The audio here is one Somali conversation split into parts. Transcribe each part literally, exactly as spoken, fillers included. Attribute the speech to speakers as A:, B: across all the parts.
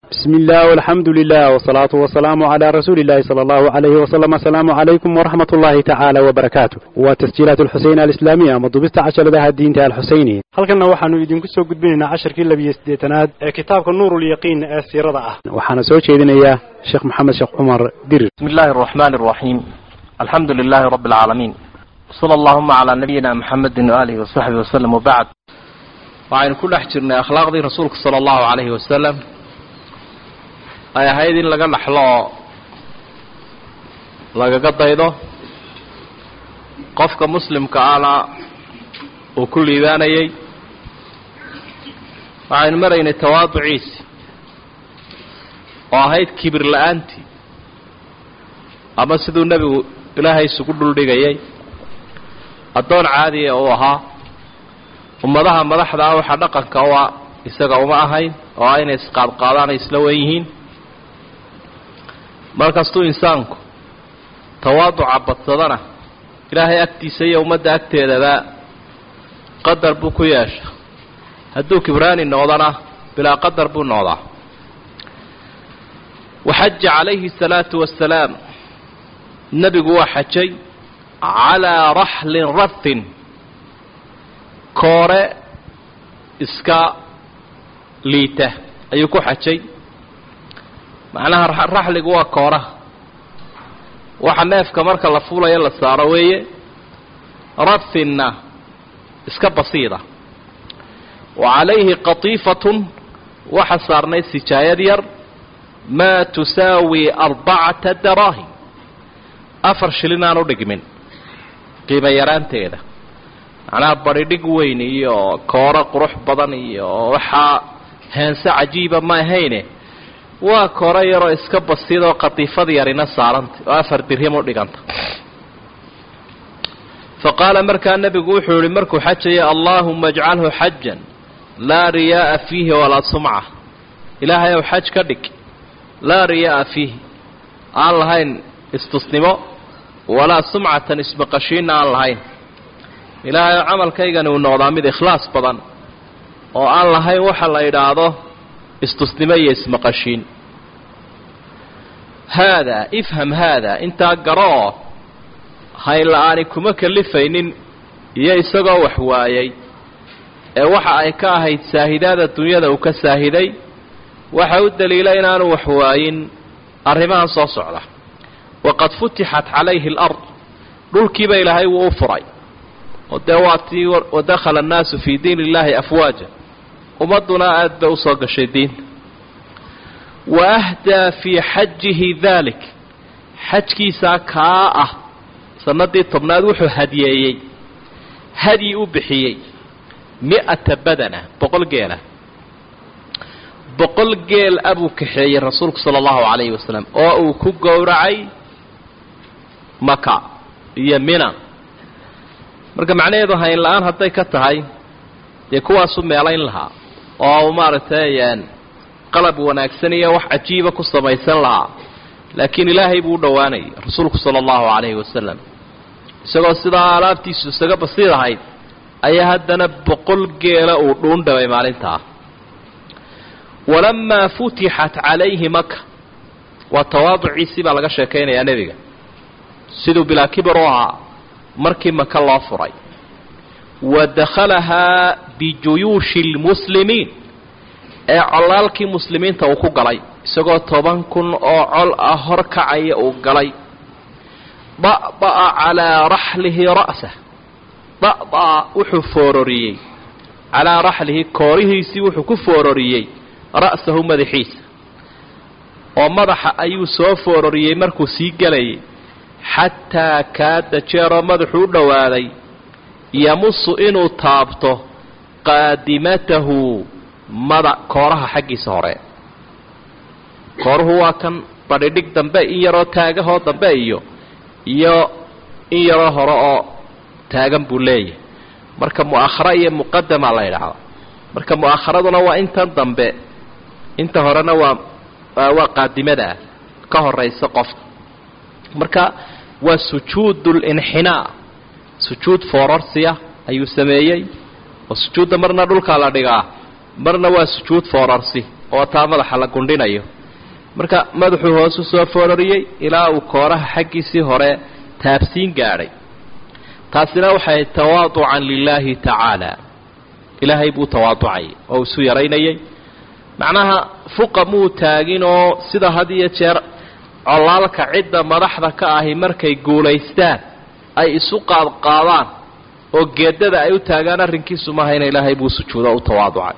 A: بسم الله والحمد لله والصلاة والسلام على رسول الله صلى الله عليه وسلم. السلام عليكم ورحمة الله تعالى وبركاته. وتسجيلات الحسين الإسلامية مضبطة عشر ذا الدين تاع الحسيني. halkana waxaanu idinku soo gudbinaynaa casharkii labiyo siddeetanaad ee kitaabka Nuurul Yaqiin ee siirada ah. waxaana soo jeedinayaa Sheekh Maxamed Sheekh Umar Dirir.
B: Bismillahir Rahmanir Rahim. Alhamdulillahi Rabbil Alamin. Sallallahu ala nabiyyina Muhammadin wa alihi wa sahbihi wa sallam wa ba'd. Waxaan ku dhex jirnay akhlaaqdii rasuulka sallallahu alayhi wa sallam. ay ahayd in laga dhaxlo lagaga daydo qofka muslimka ana oo ku liibaanayay waxaan maraynay tawaaduciis oo ahayd kibir la'aanti ama sidoo nabigu ilaahay isugu dhuldhigayay adoon caadi ah oo ahaa ummadaha madaxda ah waxa dhaqanka waa isaga uma ahayn oo ay isqaad qaadaan isla weeyeen markastuu insaanku tawaaduca badsadana ilaahay agtiisa iyo ummadda agteedaba qadar buu ku yeesha hadduu kibraani noqdana bilaa qadar buu noqdaa وحج عليه الصلاة والسلام النبي هو حجي على رحل رث كورة إسكا ليته أيكو حجي معناها الرحل هو كورة وحناف كمرك لفولة يلا ساروية رثنا إسكا بسيطة وعليه قطيفة وحصارنا سجايا دير ما تساوي أربعة دراهم أفر شلنا نودق من قيمة يران تيدا أنا بريدق ويني كورة قروح بدني وحا هنسا عجيبة ما هيني وكورة يرى إسكا بسيطة وقطيفة يرينا سارنت وأفر درهم ودقانت فقال مركا النبي قوحوا لمركو حجة يا اللهم اجعله حجا لا رياء فيه ولا سمعة إلهي وحج كدك لا رياء فيه اللهين استصنموا ولا سمعة اسم قشين اللهين إلهي عمل كيغان ونوضامد إخلاص بدن واللهين وحل إرادة استصنمي اسم قشين هذا افهم هذا انت قراه هاي الآن كما كلفين يسقى وحوايي وحا اي كاهيد ساهداد الدنيا ذا وكساهدي وحا الدليل إنان وحواين أرهمان صوصعلا وقد فتحت عليه الأرض رلكب إلهي وأفري ودواتي ودخل الناس في دين الله أفواجا ومضنا أدى وصاق الشيدين وأهدى في حجه ذلك حجكي ساكاء سندي طبناد وحو هديي هدي أبحيي مئة بدنة بقل قيلة بقل قيل أبو كحي الرسول صلى الله عليه وسلم أو كقورعي مكة يمنا مرقى معنى هاي الآن هدي كتهاي يكوى سمي علين لها أو مارتين قلب وناكسنية وح عجيبة كسر ما يسن لها لكن إلهي بو دواني رسولك صلى الله عليه وسلم سيقول سيدا علافتي سيقول بصيرة هاي أي هدنا بقل قيلة ودون دوي مالنتها ولما فتحت عليه مكة وتواضع عيسى بلغا شاكين يا نبي سيدو بلا كبروها مركي مكة الله فري ودخلها بجيوش المسلمين اعلالكي مسلمين توقو قلي سيقول طبان كن اعل اهر كعي او قلي ضأضأ على رحله رأسه ضأضأ وحو فوروريي على رحله كوريه سي وحو كفوروريي رأسه مدحيس ومدح أيو سو فوروريي مركو سي قلي حتى كاد جير مدحو دوالي يمص إنو تابطه قادمته مدع كورها حقي سوري كوره واكن بديك دنبا إيرو تاقه دنبا إيو iyo in yaro hore oo taagan buu leeyahay marka muakhara iyo muqaddama la yiraahdo marka muakharaduna waa inta dambe inta horena waa waa qaadimada ka horeysa qof marka waa sujuudul inhina sujuud fororsiya ayuu sameeyay oo sujuudda marna dhulka la dhigaa marna waa sujuud fororsi oo taa madaxa la gundhinayo marka madaxuu hoos u soo foorariyey ilaa uu kooraha xaggiisii hore taabsiin gaadhay taasina waxay tawaaducan lilaahi tacaala ilaahay buu tawaaducay oo isu yaraynayay macnaha fuqa muu taagin oo sida had iyo jeer colaalka cidda madaxda ka ahi markay guulaystaan ay isu qaadqaadaan oo geedada ay u taagaan arrinkiisu mahayna ilaahay buu sujuudo u tawaaducay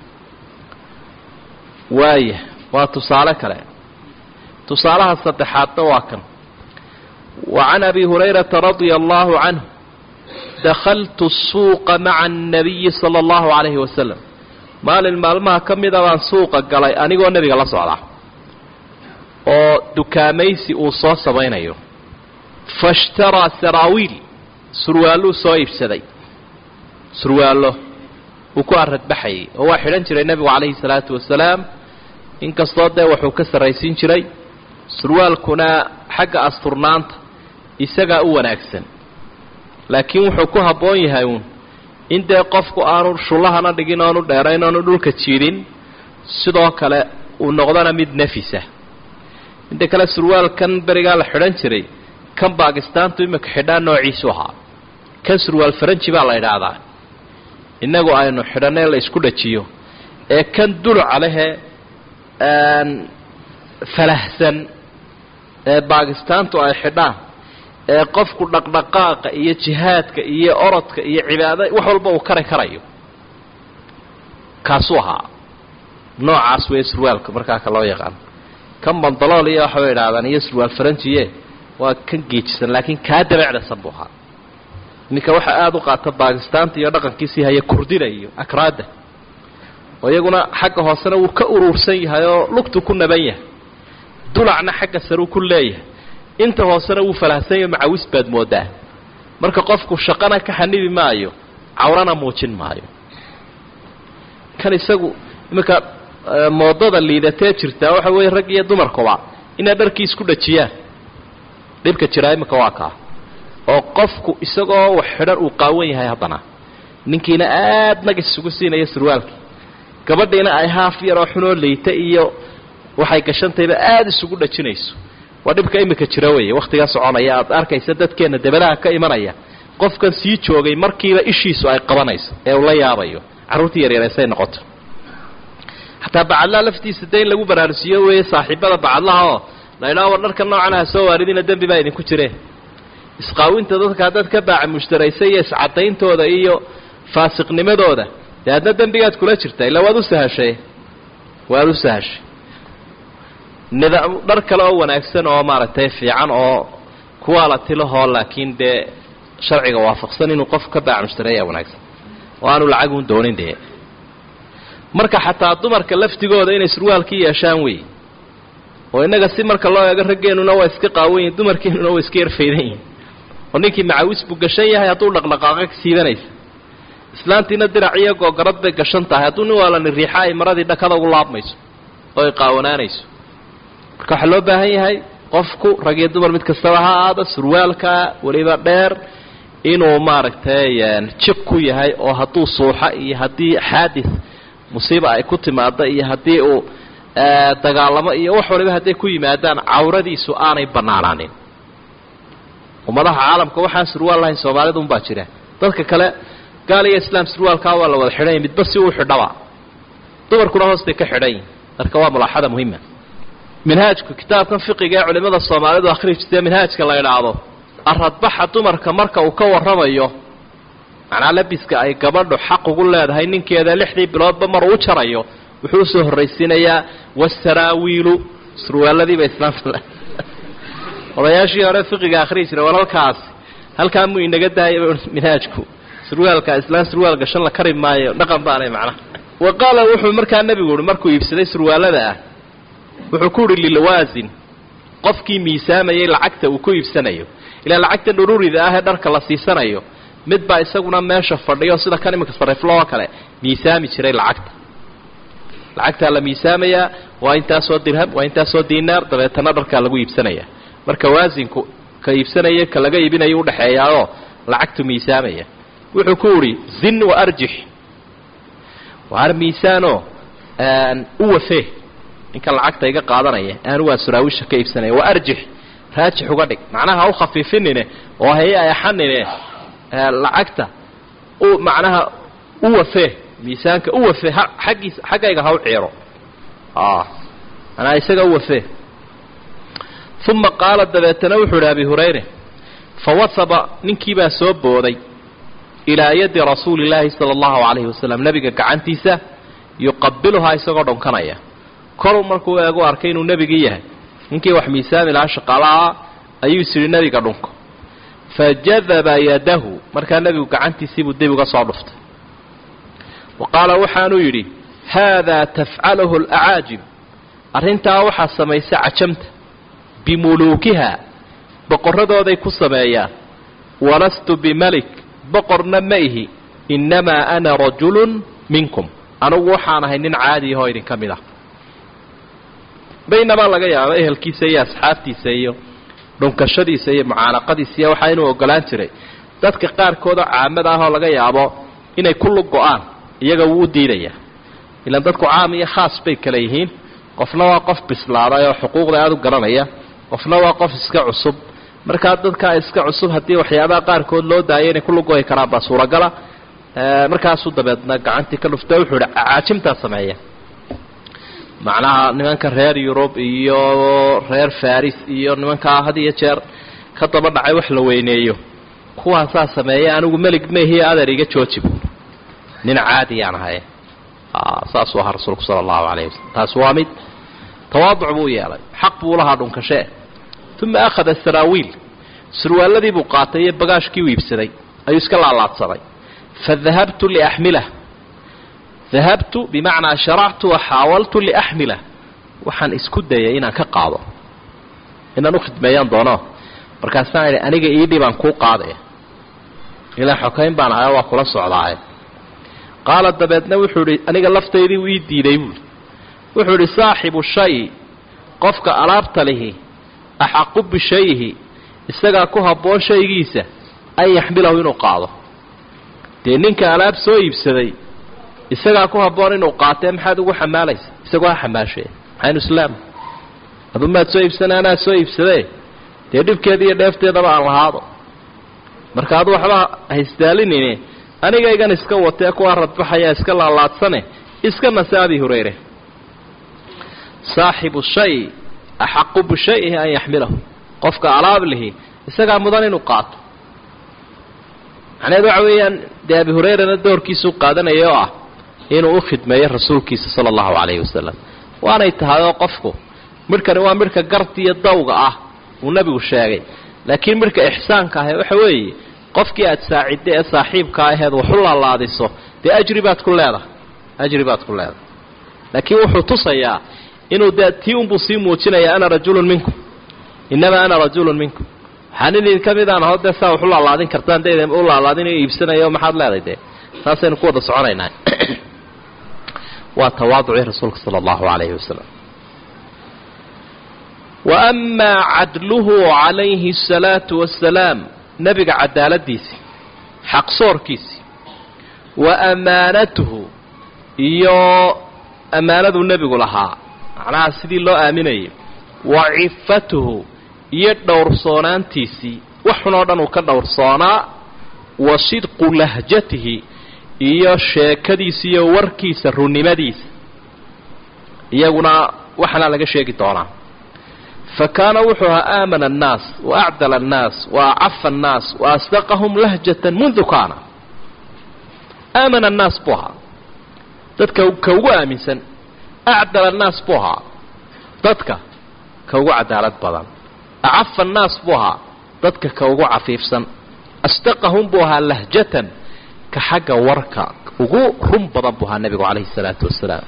B: waaya waa tusaale kale tusaalaha saddexaadna waa kan وعن أبي هريرة رضي الله عنه دخلت السوق مع النبي صلى الله عليه وسلم مال المالمها كميدا وان سوق قالي أنيقو النبي الله صلى الله oo dukaamaysi uu soo sabaynayo fashtara saraawil surwaalo soo iibsaday surwaalo uu ku arad baxay oo waa xiran jiray nabiga kaleey salaatu wasalaam in kastoo day wuxuu ka saraysiin jiray surwaalkuna xagga asturnaanta isaga u wanaagsan laakiin wuxuu ku haboon yahay uun in day qofku aanu shulahana dhigin oo aanu dheerayn oo dhulka jiidin sidoo kale uu noqdana mid nafisa inta kale surwaalkan bariga la xiran jiray kan Bakistaantu imika xidhaan noociisu ahaa kan surwaal Faranji baa la yiraahdaa inagu aynu xidhanay la isku dhajiyo ee kan duluc leh aan falahsan ee Bakistaantu ay xidhaan ee qofku dhaqdhaqaaqa iyo jihaadka iyo orodka iyo cibaadada wax walba uu kare karayo kaasoo ahaa noocaas way surwaalka markaa ka loo yaqaan kan bandalool iyo waxa ay raadaan iyo surwaal Faranjiye waa kan geejisan laakiin ka dabacda sabuha ninka waxa aad u qaata Bakistaanta iyo dhaqankiisii haya kurdina iyo akraada oo iyaguna xagga hoosena uu ka urursan yahay oo lugtu ku naban yahay dulacna xagga saru ku leeyahay inta hoosena uu falahsan yahay macawis baad moodaa marka qofku shaqana ka xanibi maayo awrana muujin maayo kan isagu imika moodada liidatay jirta waxa way rag iyo dumarkuba inay dharkii isku dhajiyaan dhibka jiray imika waa ka oo qofku isagoo wax xidhan uu qaawan yahay hadana ninkiina aad nag isugu siinaya surwaalki gabadheena ay haaf yar oo xunoo leeyta iyo waxay gashantayba aad isugu dhajinayso waa dhibka imika jira weeye waqtiga soconaya aad arkaysa dadkeena dabalaha ka imanaya qofkan sii joogay markiiba ishiisu ay qabanayso ee uu la yaabayo caruurtii yar yareysay noqoto hatta bacalla laftiisa deyn lagu baraarsiyo weeye saaxiibada bacalaha oo la ilaawo dharka noocan ah soo waaridina dambi baa idin ku jireen isqaawinta dadka dadka baac mushtaraysay iscadayntooda iyo faasiqnimadooda yaadna dambigaad kula jirtay la wadu sahashay wadu sahashay nidaam dhar kale oo wanaagsan oo maaragtay fiican oo quality leh laakiin de sharciga waafaqsan inuu qof ka baac mushtareeyo wanaagsan waanu lacag u doonin de marka xataa dumarka laftigooda inay surwaalkii yeeshaan way oo inaga si marka loo eego rageenuna waa iska qaaweyn dumarkeenuna waa iska yarfeedayn oo ninkii macawis buu gashan yahay haduu dhaqdhaqaaqa ka siidanaysa islaantiina diraciyo googorad bay gashan tahay haduu nin wala riixay maradii dhakada ugu laabmayso oo ay qaawanaanayso marka waxa loo baahan yahay qofku rag iyo dumar mid kasta ha aada surwaalka waliba dheer inuu maaragtay jib ku yahay oo haduu suuxa iyo hadii xaadis musiiba ay ku timaado iyo hadii uu dagaalamo iyo wax waliba haday ku yimaadaan awradiisu aanay banaanaanin umadaha caalamka waxa surwaal lahayn Soomaalidu un baa jira dadka kale gaal iyo islaam surwaalka waa la wada xidhay midba si uu xidhaba dumarkuna hoosta ka xidhay marka waa mulaaxada muhiima manhajku kitaabkan fiqiga ee culimada Soomaalidu akhriistay manhajka la yiraahdo aradbaxa dumarka marka uu ka warramayo macna labiska ay gabadhu xaq ugu leedahay ninkeeda lixdii biloodba mar uu jarayo wuxuu soo horeysiinayaa wasaraawiilu surwaaladii ba islaamka odayaashii hore fiqiga akhriisay walaalkaas halka muu inaga daayay manhajku surwaalka islaam surwaal gashan la karin maayo dhaqan baanay macna waqala wuxuu markaa nabigu markuu iibsaday surwaalada ah wuxuu ku ri lilwaasin qofkii miisaamayay lacagta uu ku iibsanayo ila lacagta dhururida ah ee dharka la siisanayo mid baa isaguna meesha fadhiyo sida kan imika sariflo kale miisaami jiray lacagta lacagta la miisaamaya waa inta soo dirham waa inta soo diinaar dabeetana dharka lagu iibsanaya marka waasinku ka iibsanaya ka laga iibinayo u dhaxeeyayo lacagtu miisaamaya wuxuu ku uri zin wa arjih waar miisaano u wafee ninka lacagta iga qaadanaya aanu waa suraawisha ka iibsanaya wa arjix raajix uga dhig macnaha u khafiifinine oo hay ayaxanine lacagta u macnaha u wafee miisaanka u wafee xaggiisa xaggayga ha u ciiro ah ana isaga u wafee ثم قال دبتنا وحر أبي هريرة فوثب ننكبا سوبودي إلى يد رسول الله صلى الله عليه وسلم نبي كعنتيسة يقبلها يسقط كنايا كرم مركو يقول أركين النبي جيه ننكي وحميسان العشق على أيسر النبي كدنك فجذب يده مركا النبي كعنتيسة بدي صادفت وقال وحانو يري هذا تفعله الأعاجم أرنتا وحا سميسا عشمت بملوكها بقردودي كسمايا ولست بملك بقرنا ميه إنما أنا رجل منكم أنا وحانا هنين عادي هاي كاملة بينما لقى يا أهل كيسية أصحابتي سيئو ننكشدي سيئو معانقدي سيئو وحاينو وقلان تري dadka qaarkooda caamada ah oo laga yaabo inay kullu go'aan iyaga uu diidaya ila dadku caam iyo khaas bay kala yihiin qofna waa qof bislaaday oo xuquuqda aad u garanaya qofna waa qof iska cusub marka dadka iska cusub hadii waxyaabaha qaarkood loo daayay inay kullu go'ay karaan ba suuragala markaas uu dabeedna gacantii ka luftay wuxuu caajimta sameeyay macnaha nimanka reer Europe iyo reer Faris iyo nimanka hadiya jeer ka daba dhacay wax la weyneeyo kuwaasa sameeyay anigu malik meehi aadariga joojib nin caadi aan ahay ah saas waa rasuulku sallallahu alayhi wasallam taas waa mid tawaadu buu yeelay xaq buu lahaa dhunkashay thumma akhadha sarawil surwaaladii buu qaatay bagaashkii wiibsaday ayuu iska laalaadsaday fadhahabtu li ahmilah dhahabtu bimaana shara'tu wa hawaltu li ahmilah waxaan isku dayay inaan ka qaado inaan u khidmeeyaan doono markaasaan aniga ii dhibaan ku qaaday ila xukayn baan ahaa waa kula socdaay qaala dabeedna wuxuu yiri aniga lafteedii uu ii diiday wuxuu yiri saaxibu shay qofka alaabta lihi axaqu bi shayhi isaga ku haboon shaygiisa ay yaxmilahu inuu qaado de ninka alaab soo iibsaday isaga ku haboon inuu qaato maxaad ugu xamaalaysa isagoo xamaashay aynu islaam aduma soo iibsanana soo iibsaday dee dhibkeeda iyo dheefteedaba aan lahaado marka aad waxba haystaalinine aniga igan iska watay ku radbaxaya iska laalaadsane iska nasaabi Hurayra saaxibu shay axaqu bi shayhi an yaxmilahu qofka alaab lihi isaga mudan inuu qaato anaga weeyaan de Abi Hurayra doorkiisu qaadanayo ah inuu u khidmeeyo rasuulkiisa sallallahu alayhi wasallam waana tahay qofku markan waa marka gartiya dawga ah uu nabigu sheegay laakiin marka ihsaanka ah waxa weeye qofkii aad saaciday ee saaxiibka ahayd wuxuu la laadiso de ajribaad ku leedahay ajribaad ku leedahay laakiin wuxuu tusayaa inuu dadtii uu sii muujinaya ana rajulun minkum inama ana rajulun minkum hanidin kamidaan hada saa wuxuu la laadin kartaan deedeen uu la laadin iibsanayo maxaad leedahay taaseen ku wada soconaynaa wa tawaadu rasuulka sallallahu alayhi wasallam وأما عدله عليه الصلاة والسلام نبي عدالتيس حق صوركيس وأمانته إيو أمانة النبي لها على سيدي الله آمني وعفته يدور صونان تيسي وحنودا وكدور صونا وصدق لهجته إيو شاكديس إيو وركيس الرنمديس إيونا وحنا لك شاكي طونا فكان وحوها آمن الناس وأعدل الناس وأعف الناس وأصدقهم لهجة منذ كان آمن الناس بها تدك كوغو آمنسا أعدل الناس بها تدك كوغو عدالة بضان أعف الناس بها تدك كوغو عفيفسا أصدقهم بها لهجة كحق وركا وغو رم بضان بها النبي عليه الصلاة والسلام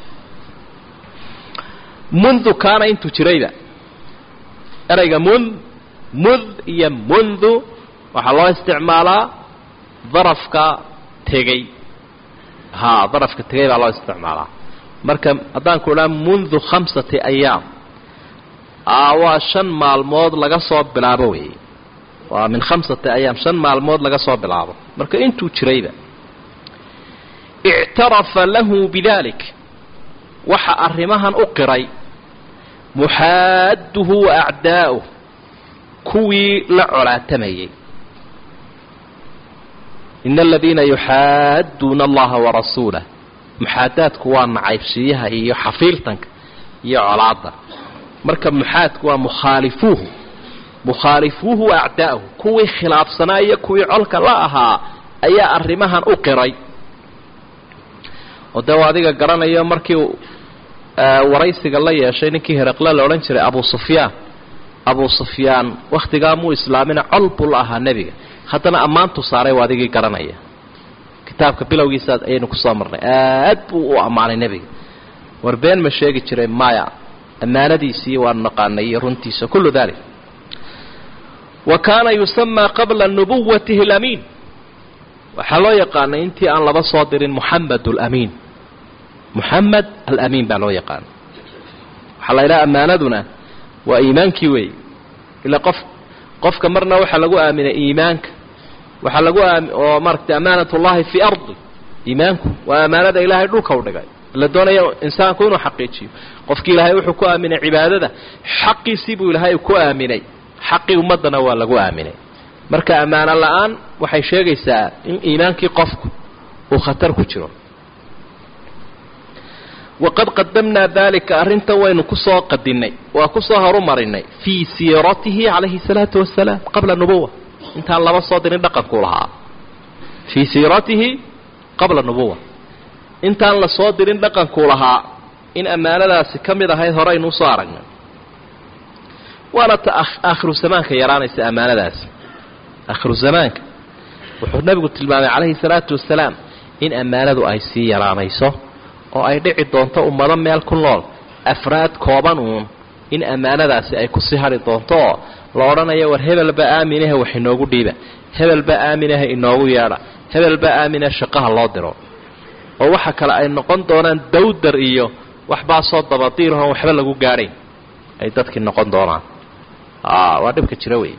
B: منذ كان انتو تريدا erayga mun mud iyo mundu waxa loo isticmaalaa darafka tegay ha darafka tegay baa loo isticmaalaa marka hadaan ku leeyahay mundu khamsati ayaam awa shan maalmood laga soo bilaabo way waa min khamsati ayaam shan maalmood laga soo bilaabo marka intuu jirayba i'tarafa lahu bidalik waxa arrimahan u qiray muxaaduhu wa acdaa'uh kuwii la colaatamayay ina aladiina yuxaaduuna allaha warasuulah muxaadaadku waa nacaybshiyaha iyo xafiiltanka iyo colaadda marka muxaadku waa mukhaalifuuhu mukhaalifuuhu wa acdaa'uhu kuwii khilaafsanaa iyo kuwii colka la ahaa ayaa arrimahan u qiray oo dee adiga garanayo markii waraysiga la yeeshay ninkii heraqle la odhan jiray abu sufyaan abu sufyaan wakhtigaa muu islaamina col buu la ahaa nebiga haddana ammaantu saaray waa adigii garanaya kitaabka bilowgiisa ayaynu kusoo marnay aad buu u ammaanay nebiga war been ma sheegi jiray maya ammaanadiisii waanu naqaanay iyo runtiisa kullu dalik wa kaana yusamaa qabla nubuwatihi alamiin waxaa loo yaqaanay intii aan laba soo dirin muxamed alamiin muxamed alamiin baa loo yaqaanay waxaa la yidhaha ammaanaduna waa iimaankii weey ilaa qof qofka marna waxaa lagu aaminay iimaanka waxaa lagu oo maaragtay amaanatullahi fii ardi iimaanku waa amaanada ilaahay dhulka u dhigay la doonaya insaanku inuu xaqiijiyo qofkii ilaahay wuxuu ku aaminay cibaadada xaqiisii buu ilaahay ku aaminay xaqii ummadana waa lagu aaminay marka amaano la'aan waxay sheegaysaa in iimaankii qofku uu khatar ku jiro waqad qadamnaa dalika arrintan waynu kusoo qadinay waa kusoo horumarinay fii siiratihi calayhi salaatu wasalaam qabla nubuwa intaan laba soo dirin dhaqankuu lahaa fii siiratihi qabla nubuwa intaan la soo dirin dhaqankuu lahaa in ammaanadaasi ka mid ahayd hore aynu usoo aragnay waana ta aakhiru zamaanka yaraanaysa ammaanadaasi aakhiru zamaanka wuxuu nabigu tilmaamay calayhi salaatu wasalaam in ammaanadu ay sii yaraanayso oo ay dhici doonto ummado meel ku nool afraad kooban uun in ammaanadaasi ay kusii hari doonto oo la odhanayo war hebelba aaminahe wax inoogu dhiiba hebelba aaminahe inoogu yeedha hebelba aamine shaqaha loo diro oo waxa kale ay noqon doonaan dawdar iyo waxbaa soo dabadiirahoon waxba lagu gaadhayn ay dadkii noqon doonaan waa dhibka jira wey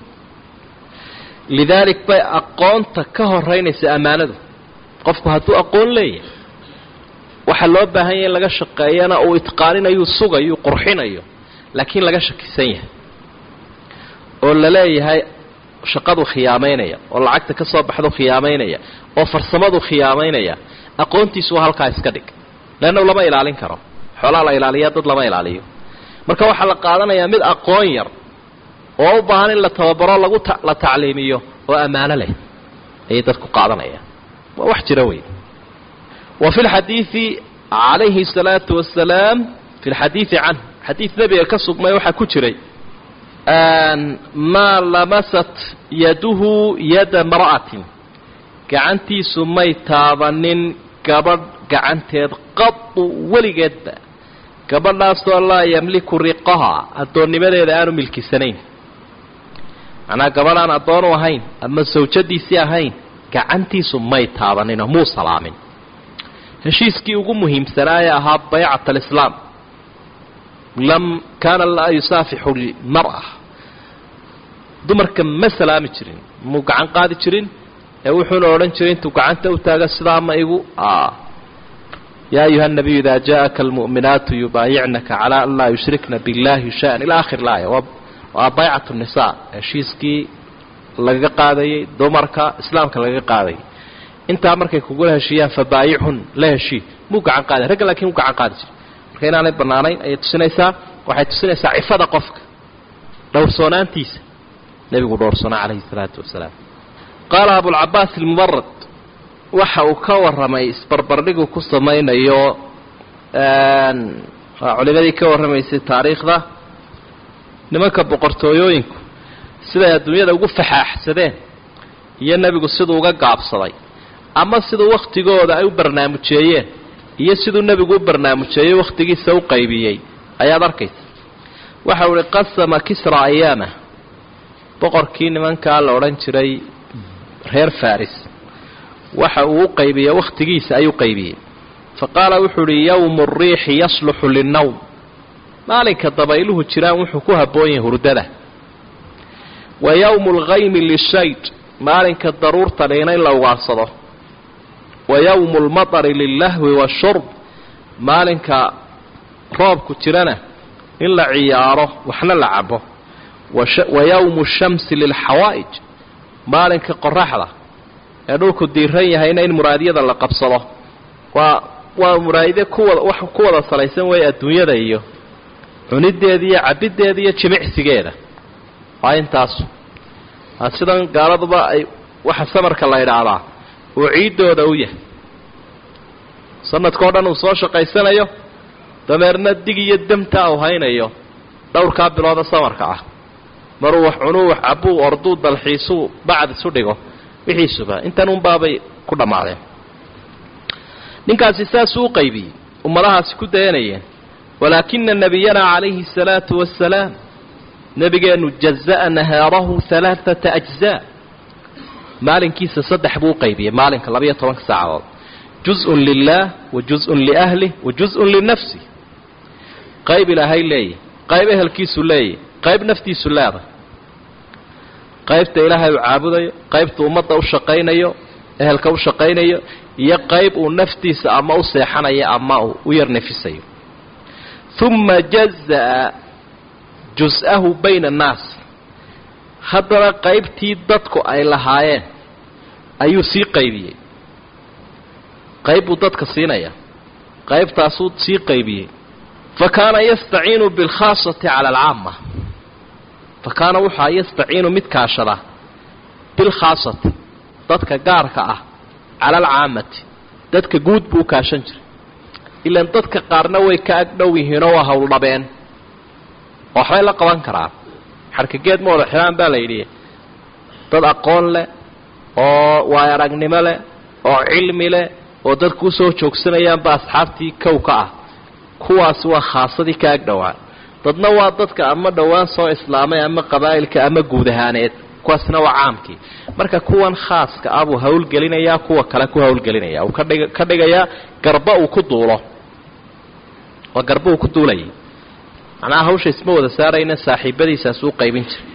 B: lidaalik bay aqoonta ka horeynaysa ammaanadu qofku hadduu aqoon leeyahay waxaa loo baahan yahay in laga shaqeeyana uu itqaaninayuu sugayu qurxinayo laakiin laga shakisan yahay oo la leeyahay shaqadu khiyaamaynaya oo lacagta ka soo baxdu khiyaamaynaya oo farsamadu khiyaamaynaya aqoontiisu waa halkaa iska dhig leanna lama ilaalin karo xoolaa la ilaaliya dad lama ilaaliyo marka waxaa la qaadanayaa mid aqoon yar oo u baahan in la tababaro lagu la tacliimiyo oo ammaano leh ayay dadku qaadanayaan waa wax jira wey وفي الحديث عليه الصلاة والسلام في الحديث عنه حديث نبي كسب ما يوحى كتري أن ما لمست يده يد امرأة كعنتي سميتا ظنن قبل كعنتي قط ولقد قبل ناس الله يملك رقها الدون ماذا الآن ملك سنين أنا قبل أن أدون وهين أما الزوجة سيهين كعنتي سميتا ظنن مو سلامين heshiiskii ugu muhiimsanaaya ahaa baycat alislaam lam kaana laa yusaafixu lmar'a dumarka ma salaami jirin muu gacan qaadi jirin ee wuxuuna odhan jiray intuu gacanta u taaga sidaa ma igu yaa ayuha nabiyu idaa jaa'aka almu'minaatu yubaayicnaka calaa an laa yushrikna biاllahi shay-an ila akhir laaya waa baycat nisaa heshiiskii lagaga qaadayay dumarka islaamka lagaga qaadayay intaa markay kugula heshiiyaan fabaayicun la heshii muu gacan qaaday ragga laakiin u gacan qaadi jiray marka inaanay bannaanayn ayay tusinaysaa waxay tusinaysaa cifada qofka dhowrsoonaantiisa nebigu dhowrsoonaa calayhi salaatu wasalaam qaala abulcabaas almubarad waxa uu ka warramay isbarbardhigu ku samaynayo culimadii ka warramaysay taariikhda nimanka boqortooyooyinku siday adduunyada ugu faxaaxsadeen iyo nebigu siduu uga gaabsaday ama siduu wakhtigooda ay u barnaamujeeyeen iyo siduu nebigu u barnaamujeeyey wakhtigiisa u qaybiyey ayaad arkaysa waxa uu ihi qasama kisra ayaamah boqorkii nimankaa la odhan jiray reer faris waxa uu u qaybiyey wakhtigiisa ayuu qaybiyey fa qaala wuxuu ihi yowmu ariixi yasluxu linnawm maalinka dabayluhu jiraan wuxuu ku habboon yahay hurdada wa yowmu alghaymi lishayd maalinka daruurta dhiina in la ugaarsado wa yowmu almatari lillahwi washurb maalinka roobku jirana in la ciyaaro waxna la cabo wa yawmu shamsi lilxawaa'ij maalinka qoraxda ee dhulku diiran yahayna in muraadiyada la qabsado waa waa muraayide kuwada wax ku wada salaysan way adduunyada iyo cunideeda iyo cabideeda iyo jimicsigeeda waa intaas sidan gaaladuba ay waxa samarka la yiraahdaa oo ciidooda u yahay sanadkoo dhan uu soo shaqaysanayo dameerna dig iyo damta uu haynayo dhowrka bilooda samarka ah maruu wax cunuu wax cabuu orduu dalxiisuu bacd isu dhigo wixiisuba intan un baabay ku dhamaadeen ninkaasi saas uu qaybiyay ummadahaasi ku dayanayeen walaakina nabiyana calayhi salaatu wassalaam nabigeenu jazaa nahaarahu halaathata ajzaa maalinkiisa saddex buu qaybiyay maalinka laba iyo tobanka saacadood juz'un lillaah wa juz'un liahlih wa juz'un linafsi qayb ilaahay leeyahay qayb ehelkiisu leeyahay qayb naftiisu leedahay qaybta ilaahay uu caabudayo qaybta ummadda u shaqaynayo ehelka u shaqaynayo iyo qayb uu naftiisa ama u seexanayo ama uu u yar nafisayo thumma jazaa juz'ahu bayna annaas haddana qaybtii dadku ay lahaayeen ayuu sii qaybiyey qayb buu dadka siinaya qaybtaasuu sii qaybiyey fakaana yastaciinu bilkhaasati cala alcaama fakaana wuxaa yastaciinu mid kaashada bilkhaasati dadka gaarka ah cala alcaamati dadka guud buu kaashan jiray ilaan dadka qaarna way ka agdhow yihiinoo waa howldhabeen oo waxbay la qaban karaan xarkageed ma wada xiraan baa la yidhi dad aqoon leh oo waay aragnimo leh oo cilmi leh oo dadku usoo joogsanayaanba asxaabtii kow ka ah kuwaasi waa khaasadii ka agdhowaa dadna waa dadka ama dhowaan soo islaamay ama qabaa'ilka ama guud ahaaneed kuwaasna waa caamkii marka kuwan khaaska ah buu howlgelinayaa kuwa kale ku howlgelinaya uu ka dhigayaa garba uu ku duulo waa garba uu ku duulayay macnaha hawsha isma wada saarayna saaxiibadiisaas uu qaybin jiray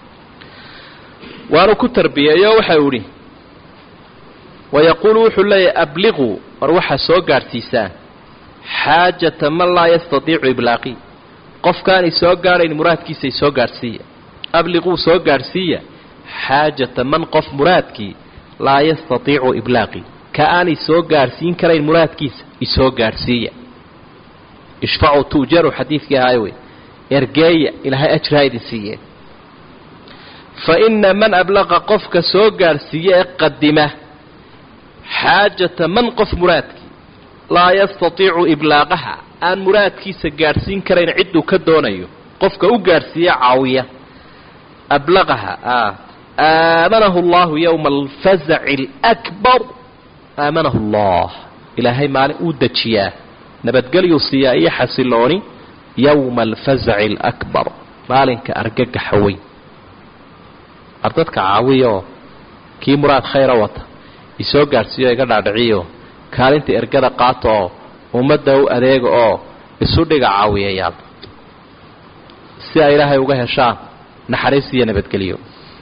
B: waanu ku tarbiyeeyo waxa uu yidhi wayaquulu wuxuu leeyahay abliquu war waxaa soo gaadhsiisaan xaajata man laa yastatiicu iblaaqi qofkaanay soo gaadhayn muraadkiisay soo gaadhsiiya abliquu soo gaadhsiiya xaajata man qof muraadkii laa yastatiicu iblaaqi ka aanay soo gaadhsiin karayn muraadkiisa isoo gaadhsiiya ishfacuu tuujaru xadiidkii ahaay wey ergeeya ilaahay ajraha idin siiyeen fa ina man ablaqa qofka soo gaadhsiiya ee qadima xaajata man qof muraadkii laa yastatiicu iblaaqaha aan muraadkiisa gaadhsiin karayn cidduu ka doonayo qofka u gaadhsiiya caawiya ablaqaha aamanahu allahu yowma alfazaci alakbar aamanahu allah ilaahay maalin uu dejiyaa nabadgelyuu siiyaa iyo xasilooni yowma alfazaci alakbar maalinka argagaxa weyn ardadka caawiyaoo kii muraad khayra wata isoo gaadhsiiyo iga dhaadhiciyo kaalinta ergada qaata oo ummadda u adeega oo isu dhiga caawiyayaal si ay ilaahay uga heshaan naxariis iyo nabadgelyo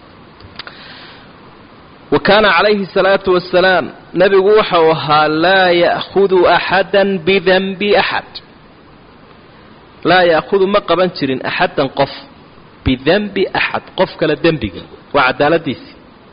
B: wa kaana calayhi salaatu wasalaam nebigu waxa uu ahaa laa ya'khudu axadan bidanbi axad laa ya'khudu ma qaban jirin axadan qof bidanbi axad qof kale dembigii waa cadaaladiisii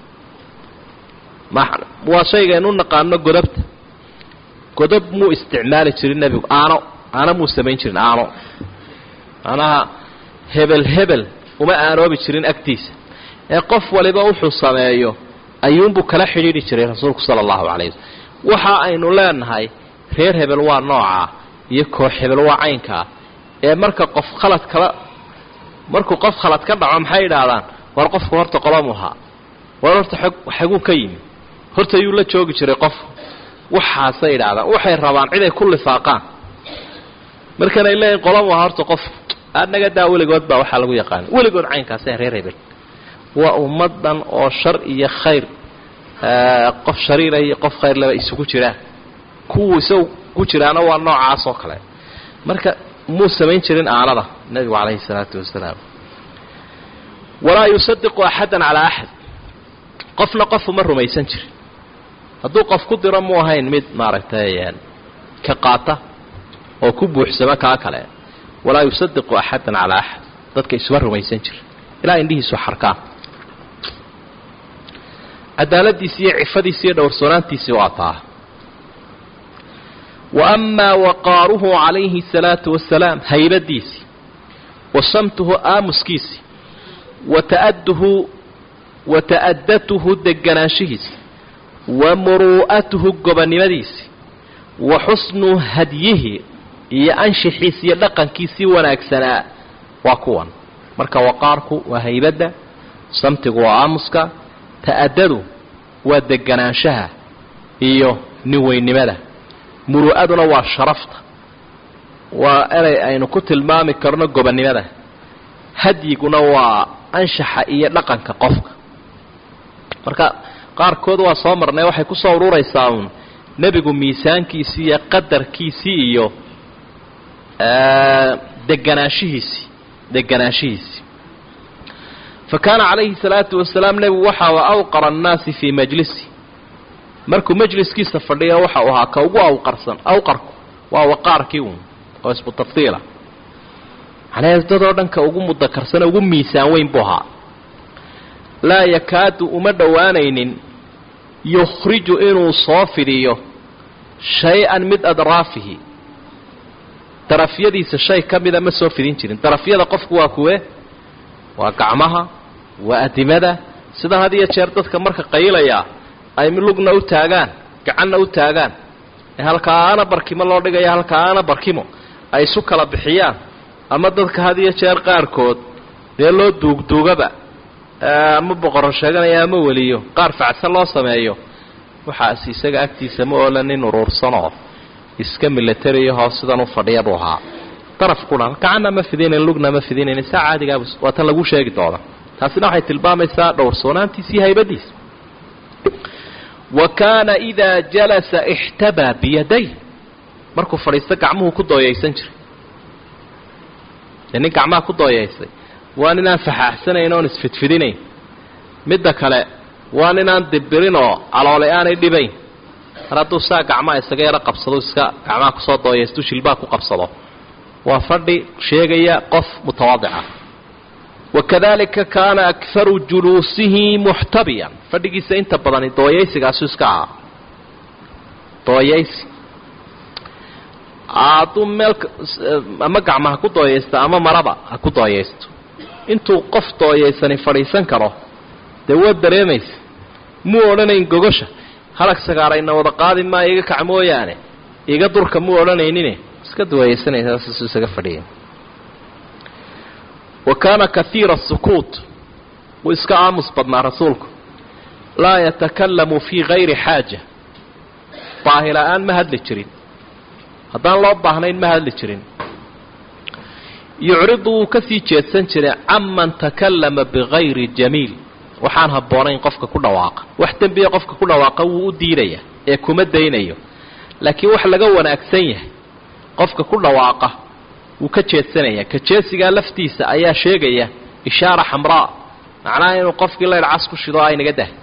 B: waa shaygaynu naqaano godobta godob muu isticmaali jirin nebigu aano aano muu samayn jirin aano macnaha hebel hebel uma aanoobi jirin agtiisa ee qof waliba wuxuu sameeyo ayuunbuu kala xidhiidhi jiray rasuulku sala allahu calayh wasallam waxa aynu leenahay reer hebel waa noocaa iyo koox hebel waa caynkaa ee marka qof khalad kala markuu qof khalad ka dhaco maxay idhaahdaan war qofku horta qolamu ahaa war horta xaguu ka yimi horta ayuu la joogi jiray qof waxaasay idhaahdaan waxay rabaan cid ay ku lifaaqaan markanay leeyihin qolamu ahaa horta qof adnaga daa weligood baa waxaa lagu yaqaana weligood caynkaasee reer hebel waa ummaddan oo shar iyo khayr qof shariira iyo qof khayr leba isugu jiraan kuwu isagu ku jiraana waa noocaas oo kale marka muu samayn jirin aanada nebigu calayhi salaatu wasalaam walaa yusadiqu axadan calaa axad qofna qof uma rumaysan jirin hadduu qof ku diro mu ahayn mid maaragtay ka qaata oo ku buuxsama kaa kale walaa yusadiqu axadan calaa axad dadka isma rumaysan jira ilaa indhihiisu xarkaan cadaaladiisi iyo cifadiisi iyo dhowrsoonaantiisii waa taa wa amaa waqaaruhu calayhi salaatu wasalaam haybadiisi wa samtuhu aamuskiisi wa ta'adduhu wa ta'addatuhu deganaanshihiisi wa muruu'atuhu gobonnimadiisi wa xusnu hadyihi iyo anshixiisi iyo dhaqankiisii wanaagsanaa waa kuwan marka waqaarku waa haybadda samtigu waa aamuska ta'addadu waa deganaanshaha iyo niweynimada muruu'aduna waa sharafta waa eray aynu ku tilmaami karno gobonnimada hadyiguna waa anshaxa iyo dhaqanka qofka marka qaarkood waa soo marnay waxay ku soo ururaysaa uun nebigu miisaankiisii iyo qadarkiisii iyo deganaanshihiisii deganaanshihiisii fakaana calayhi salaatu wasalaam nebigu waxa uu awqara annaasi fii majlisi markuu majliskiisa fadhiya waxa uu ahaa ka ugu awqarsan awqarku waa waqaarkii uun oo isbu tafdiila macnaheed dadoo dhanka ugu mudakarsan ugu miisaan weyn buu ahaa laa yakaadu uma dhowaanaynin yukhriju inuu soo fidiyo shay-an mid adraafihi darafyadiisa shay ka mida ma soo fidin jirin darafyada qofku waa kuwe waa gacmaha waa adimada sida had iyo jeer dadka marka qaylayaa ay lugna u taagaan gacanna u taagaan ee halkaana barkimo loo dhigaya halkaana barkimo ay isu kala bixiyaan ama dadka had iyo jeer qaarkood dee loo duugduugaba ama boqorro sheeganaya ama weliyo qaar facsan loo sameeyo waxaas isaga agtiisa ma oola nin uruursanoo iska milatariyaho sidan u fadhiya buu ahaa daraf kuna gacanna ma fidinayn lugna ma fidinayn saa caadigaa waa tan lagu sheegi doona taasina waxay tilmaamaysaa dhowrsoonaantiisii haybadiisa wa kaana idaa jalasa ixtabaa biyaday markuu fadhiisto gacmuhu ku dooyaysan jiray nin gacmaha ku dooyaysay waa ninaan faxaaxsanayn oon isfidfidinayn midda kale waa ninaan dibirin oo caloole aanay dhibayn mar hadduu saa gacmaha isaga yaro qabsado iska gacmaha kusoo dooyaystu shilbaa ku qabsado waa fadhi sheegaya qof mutawaadica wakadalika kaana akharu juluusihi muxtabiyan fadhigiisa inta badani dooyaysigaasu iska ahaa dooyaysi hadduu meel ama gacmaha ku dooyaysta ama maraba ha ku dooyaysto intuu qof dooyaysani fadhiisan karo dee waad dareemaysa muu odhanayn gogosha halag sagaarayna wada qaadi maa iga kac mooyaane iga durka muu odhanaynine iska dooyaysanaysa sisu isaga fadhiya wa kaana kaiira asukuut wuu iska aamus badnaa rasuulku laa yatakallamu fii hayri xaaja baahi la-aan ma hadli jirin haddaan loo baahnayn ma hadli jirin yucridu wuu ka sii jeedsan jiray caman takallama bigayri jamiil waxaan habboonayn qofka ku dhawaaqa wax dembiya qofka ku dhawaaqa wuu u diidaya ee kuma daynayo laakiin wax laga wanaagsan yahay qofka ku dhawaaqa wuu ka jeedsanaya ka jeesigaa laftiisa ayaa sheegaya ishaara xamraa macnaha inuu qofkii laydh cas ku shido aynaga dahay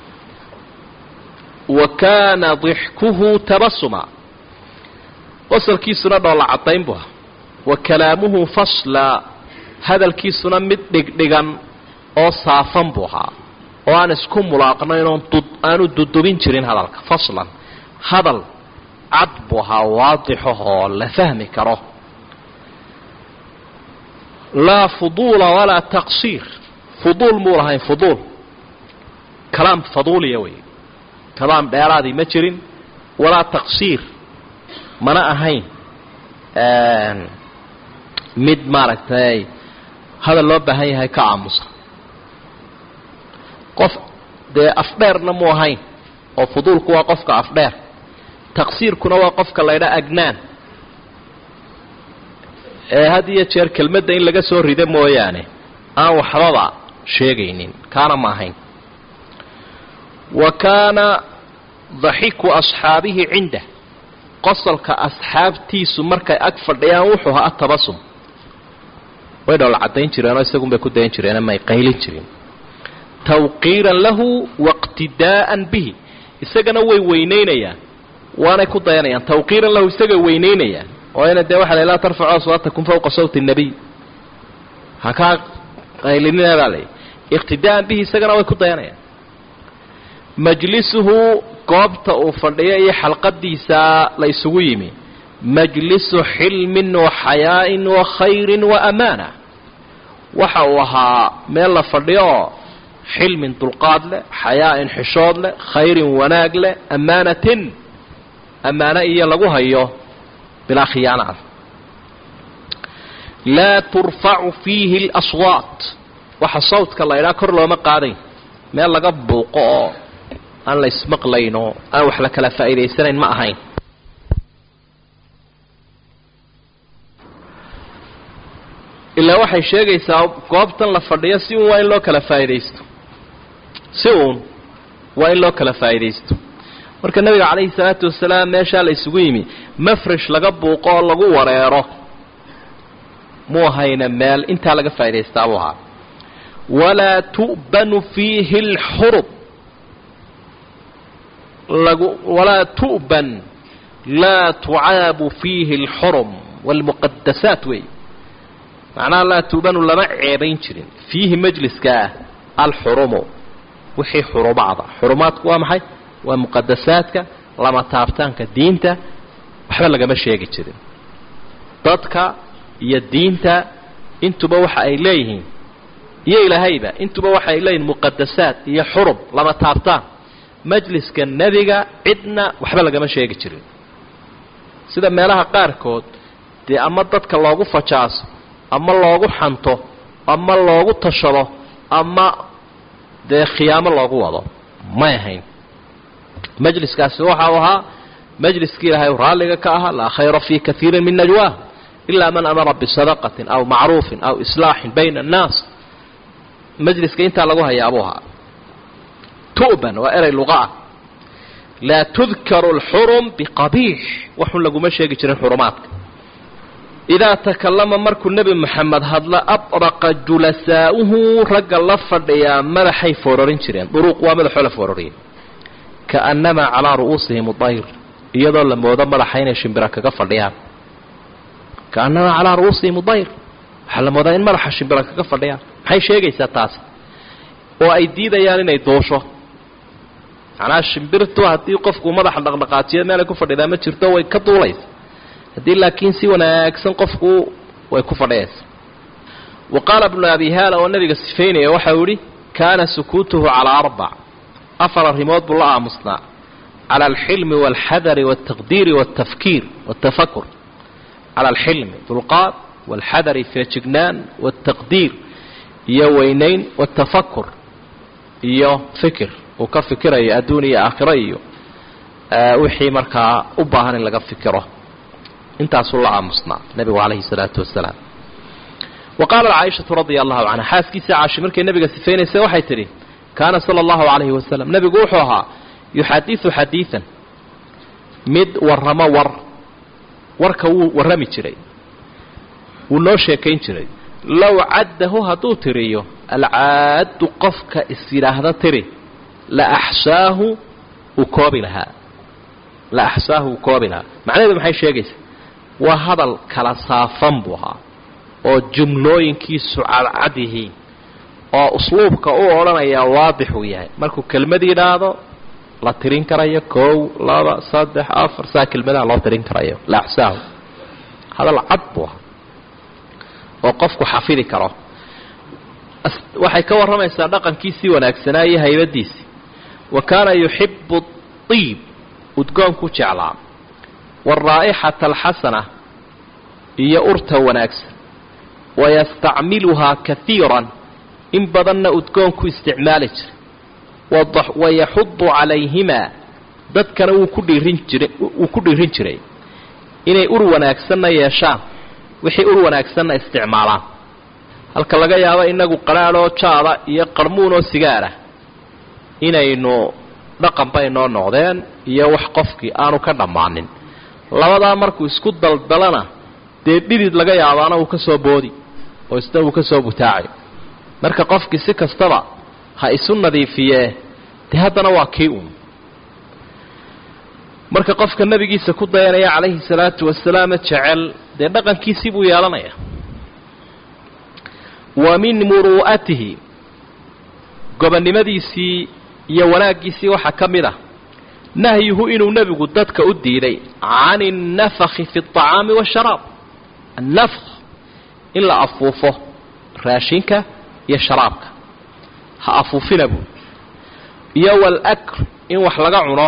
B: wa kaana dixkuhu tabasuma qosalkiisuna dhoolla caddayn buu ahaa wa kalaamuhu fasla hadalkiisuna mid dhigdhigan oo saafan buu ahaa oo aan isku mulaaqnayn oon aanu dudubin jirin hadalka faslan hadal cad buu ahaa waadixahoo la fahmi karo laa fuduula walaa taqsiir fuduul muu lahayn fuduul kalaam faduuliya wey kalaam dheeraadii ma jirin walaa taqsiir mana ahayn mid maaragtay hadal loo baahan yahay ka aamusa qof dee afdheerna mu ahayn oo fuduulku waa qofka afdheer taqsiirkuna waa qofka laydha agnaan ee had iyo jeer kelmadda in laga soo rido mooyaane aan waxbaba sheegaynin kaana ma ahayn wa kaana daxiku asxaabihi cindah qosalka asxaabtiisu markay ag fadhiyaan wuxuu ahaa atabasum way dhoola caddayn jireenoo isagunbay ku dayan jireen may qaylin jirin tawqiiran lahu waqtidaa'an bihi isagana way weynaynayaan waanay ku dayanayaan tawqiiran lahu isagay weynaynayaan وإن دي واحد لا ترفعوا أصواتكم فوق صوت النبي هكا قيلين عليه اقتداء به سجنا ويكون يعني مجلسه قابط وفردية حلقة ديسا ليسويمي مجلس حلم وحياء وخير وأمانة وحوها ميلا فردية حلم طلقات له حياء حشود له خير وناق له أمانة أمانة إيا لقوها إياه بلا خيانة لا ترفع فيه الأصوات وحصوتك الله إلا كرلو مقادين ما يلا قبوقو أن لا يسمق لينو أو حلك لا فائدة سنين ما أهين إلا waxay sheegaysaa goobtan la fadhiyo si uu waa in loo kala faa'iideysto si uu waa in loo kala faa'iideysto marka nabiga kaleey salaatu wasalaam meesha la isugu yimi mafresh laga buuqo lagu wareero muu hayna meel inta laga faa'iideystaa waxa wala tu'banu fihi al-hurub lagu wala tu'ban la tu'abu fihi al-hurum wal-muqaddasat way معناه لا توبان لما عيبين جرين فيه مجلس كاه الحرم وحي حرم بعض حرمات كوا محي ومقدسات كا لما تابتان كدينتا وحبا لغا ما شيغي جرين dadka iyo diinta intuba waxa ay leeyihiin iyo ilaahayba intuba waxa ay leeyihiin muqaddasaat iyo xurub lama taabtaan majliska nabiga cidna waxba laga ma sheegi jirin sida meelaha qaarkood de ama dadka loogu fajaaso ama loogu xanto ama loogu tashado ama de khiyaamo loogu wado ma ahayn majliskaas waxa uu ahaa majliskii ilaahay raaliga ka aha la khayra fi kathirin min najwa illa man amara bi sadaqatin aw ma'rufin aw islahin bayna an-nas majliska inta lagu hayaabuha tu'ban wa ara lugha la tudhkaru al-hurum biqabih wa hum lagu ma sheegi jirin xurumaadka إذا تكلم مركو النبي محمد هذا أطرق جلساؤه رجل لفظيا ملحي فورورين شرين طرق وملح ولا فورورين كأنما على رؤوسهم الطير يضل لما وضم ملحين شمبراك كفريان كأنما على رؤوسهم الطير حل لما وضم ملح شمبراك كفريان هاي شيء يستاس وأيدي ديان يدوشه أنا شمبرتو هتي قفكو ملح لقلقاتيه مالك كفريان ما تشرتو ويكطوليس هذه لكن سوى أكسن قفقوا ويكفر ياس وقال ابن أبي هالة والنبي السفيني وحوري كان سكوته على أربع أفر الرماد بالله مصنع على الحلم والحذر والتقدير والتفكير والتفكر على الحلم طلقات والحذر في جنان والتقدير يوينين والتفكر يو فكر وكفكر يا أدوني يا آخري أه وحي مركا أباهن لقى فكره انت صلى الله عليه وسلم النبي عليه الصلاة والسلام وقال عائشة رضي الله عنها حاسكي ساعة مركي النبي سفيني سوى حيتري كان صلى الله عليه وسلم نبي قوحوها يحدث حديثا مد ورما ور وركو ورمي جري ونو شيكين جري لو عده هدو تريو العاد قفك السلاح تري لأحساه وكوبلها لأحساه وكوبلها معنى ذا محي شيكيس وهذا الكلاسافن بها oo jumlooyinkiisu cadcadihi oo usluubka uu oranaya waadix u yahay markuu kelmad yiraahdo la tirin karayo koow laba saddex afar saa kelmadaha loo tirin karayo la ahsaahu hadal cadbu oo qofku xafidi karo waxay ka waramaysaa dhaqankiisii wanaagsanaa haybadiisi wa kana yuhibbu at-tib udgoonku jeclaa والرائحة الحسنة هي أرتا وناكس ويستعملها كثيرا إن بدن أدكونك استعمالك ويحض عليهما ذاتكنا وكل رنجري إني أرو وناكسنا يشام وحي أرو وناكسنا استعمالا هل كاللغا يابا إنه قرارو تشارا يقرمونو سيجارة إنه إنه رقم بينو نوضين يوحقفكي آنو كدمانين labadaa markuu isku daldalana dee dhidid laga yaabaana uu ka soo boodi oo isna uu ka soo butaacayo marka qofkii si kastaba ha isu nadiifiyee dee haddana waa kii uun marka qofka nabigiisa ku dayanaya calayhi salaatu wasalaam jecel dee dhaqankiisii buu yeelanaya wa min muru'atihi gobonnimadiisii iyo wanaaggiisii waxaa ka mid ah nahyuhu inuu nebigu dadka u diiday can innafakhi fi alطacaami waasharaab annafkh in la afuufo raashinka iyo sharaabka ha afuufina buu iyo walakl in wax laga cuno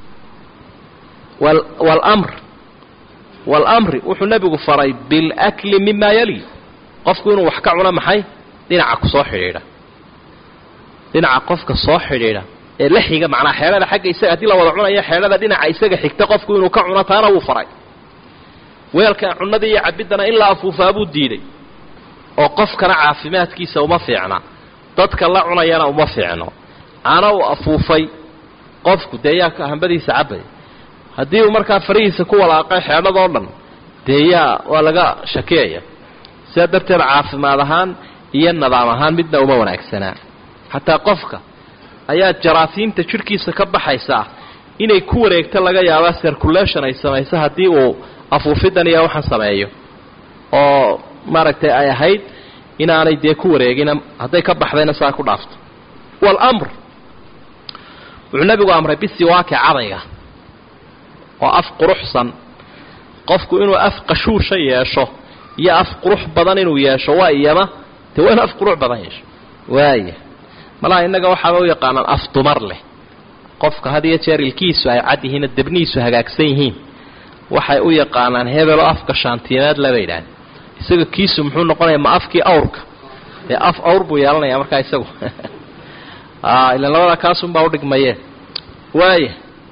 B: walamr waalamri wuxuu nebigu faray bilakli mima yali qofku inuu wax ka cuno maxay dhinaca ku soo xidhiidha dhinaca qofka soo xidhiidha ee la xiga macnaa xeelada xagga isaga haddii la wada cunayo xeelada dhinaca isaga xigta qofku inuu ka cuno taana wuu faray weelka cunadii iyo cabiddana in la afuufaa buu diiday oo qofkana caafimaadkiisa uma fiicna dadka la cunayana uma fiicno ana uu afuufay qofku dee yaa hambadiisa cabay haddii uu markaa farihiisa ku walaaqay xeeladoo dhan dee yaa waa laga shakiyaya sidaa darteed caafimaad ahaan iyo nidaam ahaan midna uma wanaagsanaa xataa qofka ayaa jaraasiinta jidhkiisa ka baxaysaa inay ku wareegto laga yaabaa circulation ay samayso haddii uu afuufidan iyo waxaan sameeyo oo maaragtay ay ahayd inaanay dee ku wareegin hadday ka baxdayna saa ku dhaafto walamr wuxuu nebigu amray bisiwaaki cadayga oo af quruxsan qofku inuu af qashuusha yeesho iyo af qurux badan inuu yeesho waa iyama dee waa inuu af qurux badan yeesho waaya malaha innaga waxaaba u yaqaanaan af dumar leh qofka had iyo jeer ilkiisu ay cad yihiinna debnihiisu hagaagsan yihiin waxay u yaqaanaan hebelo afka shaantiimeed laba yidhaahda isaga kiisu muxuu noqonayaa ma afkii awrka dee af awr buu yeelanayaa markaa isagu ilan labada kaasunbaa udhigmaye waaya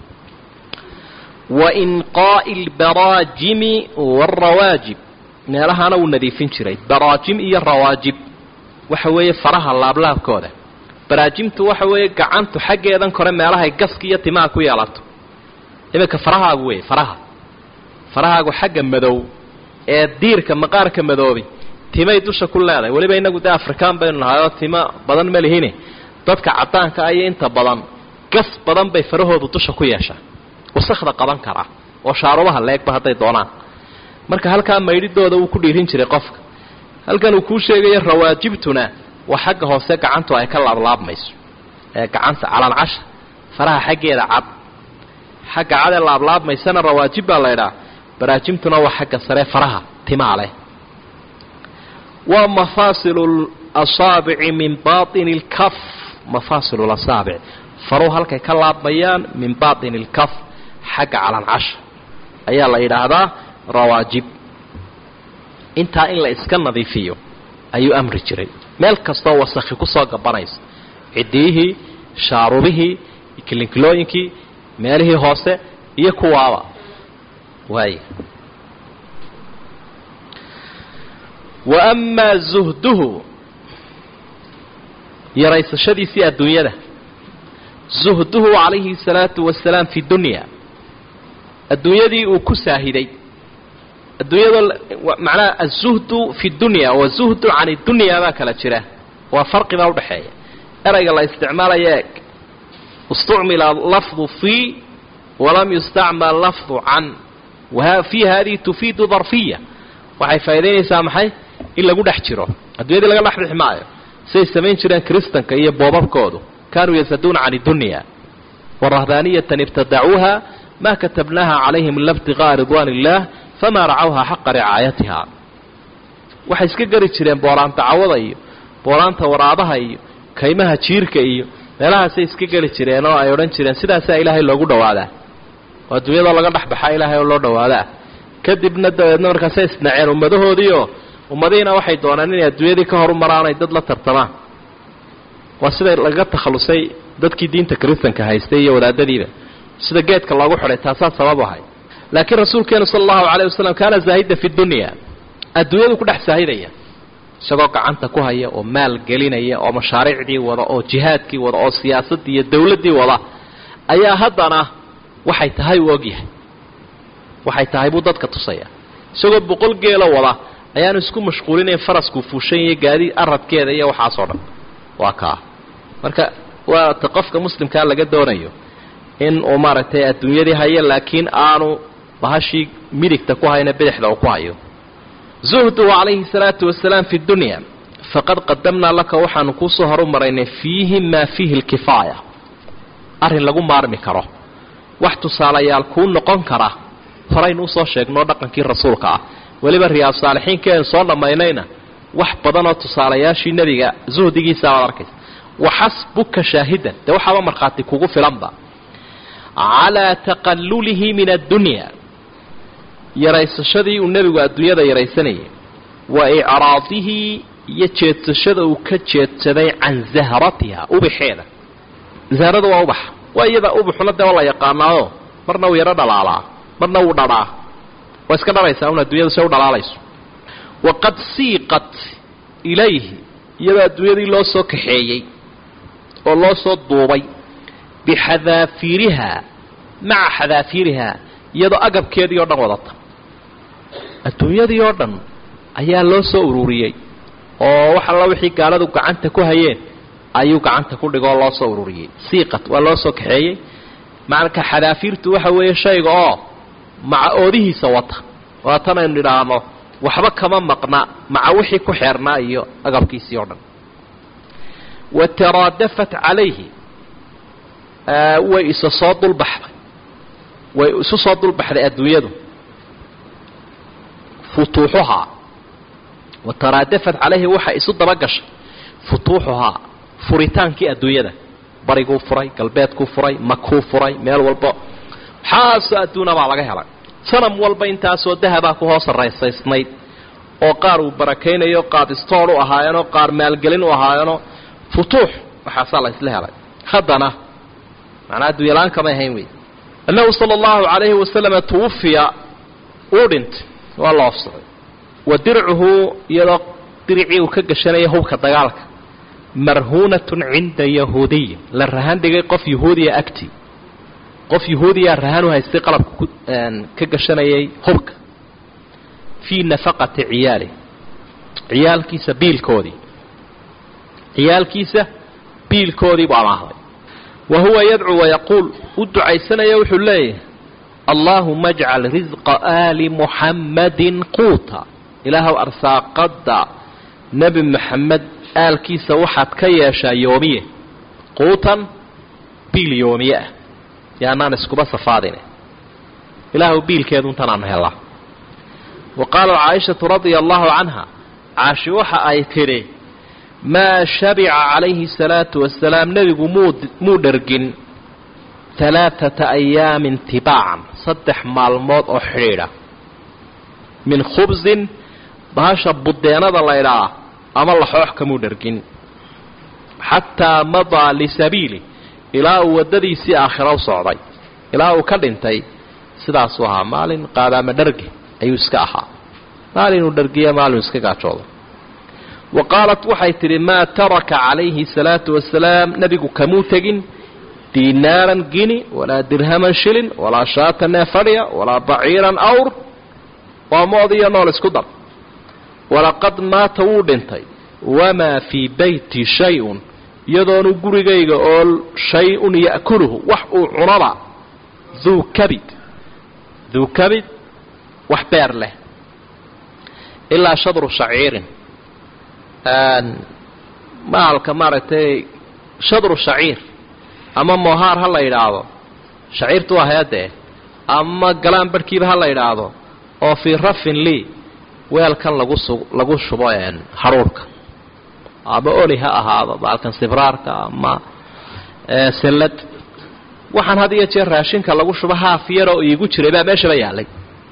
B: wa inqaa'i albaraajimi waarawaajib meelahana wuu nadiifin jiray baraajim iyo rawaajib waxa weeye faraha laablaabkooda baraajimtu waxa weeye gacantu xaggeedan kore meelahay gaska iyo timaha ku yeelato iminka farahaagu wey faraha farahaagu xagga madow ee diirka maqaarka madoobi timay dusha ku leedahay weliba inagu dee afrikaan baynu nahayoo timo badan ma lihine dadka caddaanka ayo inta badan gas badan bay farahoodu dusha ku yeeshaa wasakhda qaban karaa oo shaarubaha leegba hadday doonaan marka halkaa maydhidooda wuu ku dhiirin jiray qofka halkan uu kuu sheegayo rawaajibtuna waa xagga hoose gacantu ay ka laablaabmayso ee gacanta calancasha faraha xaggeeda cad xagga cad ee laablaabmaysana rawaajib baa laydhaa baraajimtuna waa xagga sare faraha timaa leh waa mafaasilu lasaabici min baatini lkaf mafaasilu lasaabic faruhu halkay ka laabmayaan min baatini lkaf xagga calancasha ayaa la yidhaahdaa rawaajib intaa in la iska nadiifiyo ayuu amri jiray meel kastoo wasakhi ku soo gabanayso ciddiyihii shaarubihii kilinkilooyinkii meelihii hoose iyo kuwaaba waaya wa amaa zuhduhu yaraysashadiisii adduunyada zuhduhu calayhi salaatu wasalaam fi dunya adduunyadii uu ku saahiday adduunyada macnaha azuhdu fi dunya wa zuhdu can iddunya baa kala jira waa farqi baa udhaxeeya erayga la isticmaalaya eeg istucmila lafdu fii walam yustacmal lafdu can fi hadihi tufiidu darfiya waxay faa'idaynaysaa maxay in lagu dhex jiro adduunyadii laga dhex bixi maayo siday samayn jireen kristanka iyo boobabkoodu kaanuu yasaduuna can iddunya warahbaaniyatan ibtadacuuha ma katabnaha calayhim ila ibtiqaa'a ridwaan illah famaa racawhaa xaqa ricaayatiha waxay iska gari jireen boolaanta cawada iyo boolaanta waraabaha iyo kaymaha jiirka iyo meelahaasay iska geli jireen oo ay odhan jireen sidaasaa ilaahay loogu dhawaadaa oo adduunyadoo laga dhexbaxaa ilaahay oo loo dhawaadaa kadibna dabeedna markaasay isnaceen ummadahoodiioo ummadihiina waxay doonaan inay adduunyadii ka horu maraan ay dad la tartamaan waa siday lagaga takhallusay dadkii diinta kristanka haystay iyo wadaadadiiba sida geedka loogu xidhay taasaa sabab ahay laakiin rasuulkeenu sala allahu calayh wasalam kaana zaahida fi dunya adduunyadu ku dhex saahidaya isagoo gacanta ku haya oo maal gelinaya oo mashaariicdii wada oo jihaadkii wada oo siyaasaddii iyo dawladdii wada ayaa haddana waxay tahay uu ogyahay waxay tahay buu dadka tusaya isagoo boqol geelo wada ayaanu isku mashquulinayn farasku fuushan iyo gaadi aradkeeda iyo waxaasoo dhan waa kaa marka waa ta qofka muslimkaa laga doonayo in uu maaragtay adduunyadii hayo laakiin aanu bahashii midigta ku hayna bidixda uu ku hayo zuhduhu calayhi salaatu wasalaam fi dunya faqad qadamnaa laka waxaanu kuusoo horumaraynay fiihi maa fiihi lkifaaya arrin lagu maarmi karo wax tusaalayaal kuu noqon kara horaynu usoo sheegnoo dhaqankii rasuulka ah weliba riyaad saalixiinkeenu soo dhammaynayna wax badanoo tusaalayaashii nebiga zuhdigiisa aad arkaysa waxasbuka shaahidan dee waxaaba markhaati kugu filanba calaa taqallulihi min addunya yaraysashadii uu nebigu adduunyada yaraysanayay wa icraadihi iyo jeedsashada uu ka jeedsaday can zahratiha ubaxeeda zahrada waa ubax waa iyada ubaxuna dee waa la yaqaanaayo marna uu yaro dhalaalaa marna wuu dhadhaa waa iska dharaysaa un adduunyadu se u dhalaalayso waqad siiqat ilayhi iyadoo adduunyadii loo soo kaxeeyey oo loo soo duubay bixadaafiirihaa maca xadaafiirihaa iyadoo agabkeedii oo dhan wadata adduunyadii oo dhan ayaa loo soo ururiyey oo wax alla wixii gaaladu gacanta ku hayeen ayuu gacanta ku dhigoo loo soo ururiyey siiqat waa loo soo kaxeeyey macalka xadaafiirtu waxa weeye shayga oo maca oodihiisa wata waatan aynu nidhaahno waxba kama maqna maca wixii ku xeernaa iyo agabkiisii oo dhan wataraadafat calayhi way isa soo dulbaxday way isu soo dulbaxday adduunyadu futuuxuhaa wataraadafat calayhi waxa isu dabagashay futuuxuhaa furitaankii adduunyada bariguu furay galbeedkuu furay makuu furay meel walba waxaasoo adduuna baa laga helay sanam walba intaasoo dahabaa ku hoos saraysaysnayd oo qaar uu barakaynayo qaar istoor u ahaayeenoo qaar maalgelin u ahaayeenoo futuux waxaasaa la isla helay haddana macnaa adduunyala-aan kamay ahayn wey annahu sala allahu calayhi wasalama tuwafiya uu dhintay waa la ofsaday wa dircuhu iyadoo diricii uu ka gashanaya hubka dagaalka marhuunatun cinda yahuudiyin la rahan dhigay qof yahuudiya agtii qof yahuudiyaa rahan u haystay qalabka ka gashanayay hubka fii nafaqati ciyaali ciyaalkiisa biilkoodii ciyaalkiisa biilkoodii buu amaahday wa huwa yadcuu wayaquul u ducaysanaya wuxuu leeyahay allaahuma ajcal risqa aali muxammadin quuta ilaahow arsaaqadda nebi moxamed aalkiisa waxaad ka yeeshaa yoomiye quutan biil yoomiye ah yaanaan iskuba safaadine ilaahow biilkeedu intanaanu helaa wa qaalat caaishatu radia allahu canha caashi waxa ay tidhi maa shabica calayhi salaatu wasalaam nebigu muu dhergin alaaata ayaamin tibaacan saddex maalmood oo xidhiidha min khubsin bahasha budeenada laydhaa ama laxoox kamuu dhergin xataa madaa lisabiili ilaa uu waddadiisii aakhira u socday ilaa uu ka dhintay sidaasuu ahaa maalin qaadaama dhargi ayuu iska ahaa maalinuu dhargiya maalinuu iska gaajoodo wa qaalat waxay tidhi maa taraka calayhi salaatu wasalaam nebigu kamuu tegin diinaaran gini walaa dirhaman shilin walaa shaata neefadhiya walaa baciiran awr waa mood iyo nool isku dar walaqad maata wuu dhintay wamaa fii beyti shay-un iyadoonu gurigayga oo shay-un ya'kuluhu wax uu cunaba duu kabid duu kabid wax beer leh ilaa shadru shaciirin maalka maaragtay shadru shaciir ama moohaar ha la yidhaahdo shaciirtu waa hay-adee ama galaan barhkiiba ha la yidhaahdo oo fii rafin lii weelkan lagu su lagu shubo haruurka ama oli ha ahaado baalkan sibraarka ama sallad waxaan had iyo jeer raashinka lagu shubo haaf yaroo iigu jiray baa meeshaba yaalay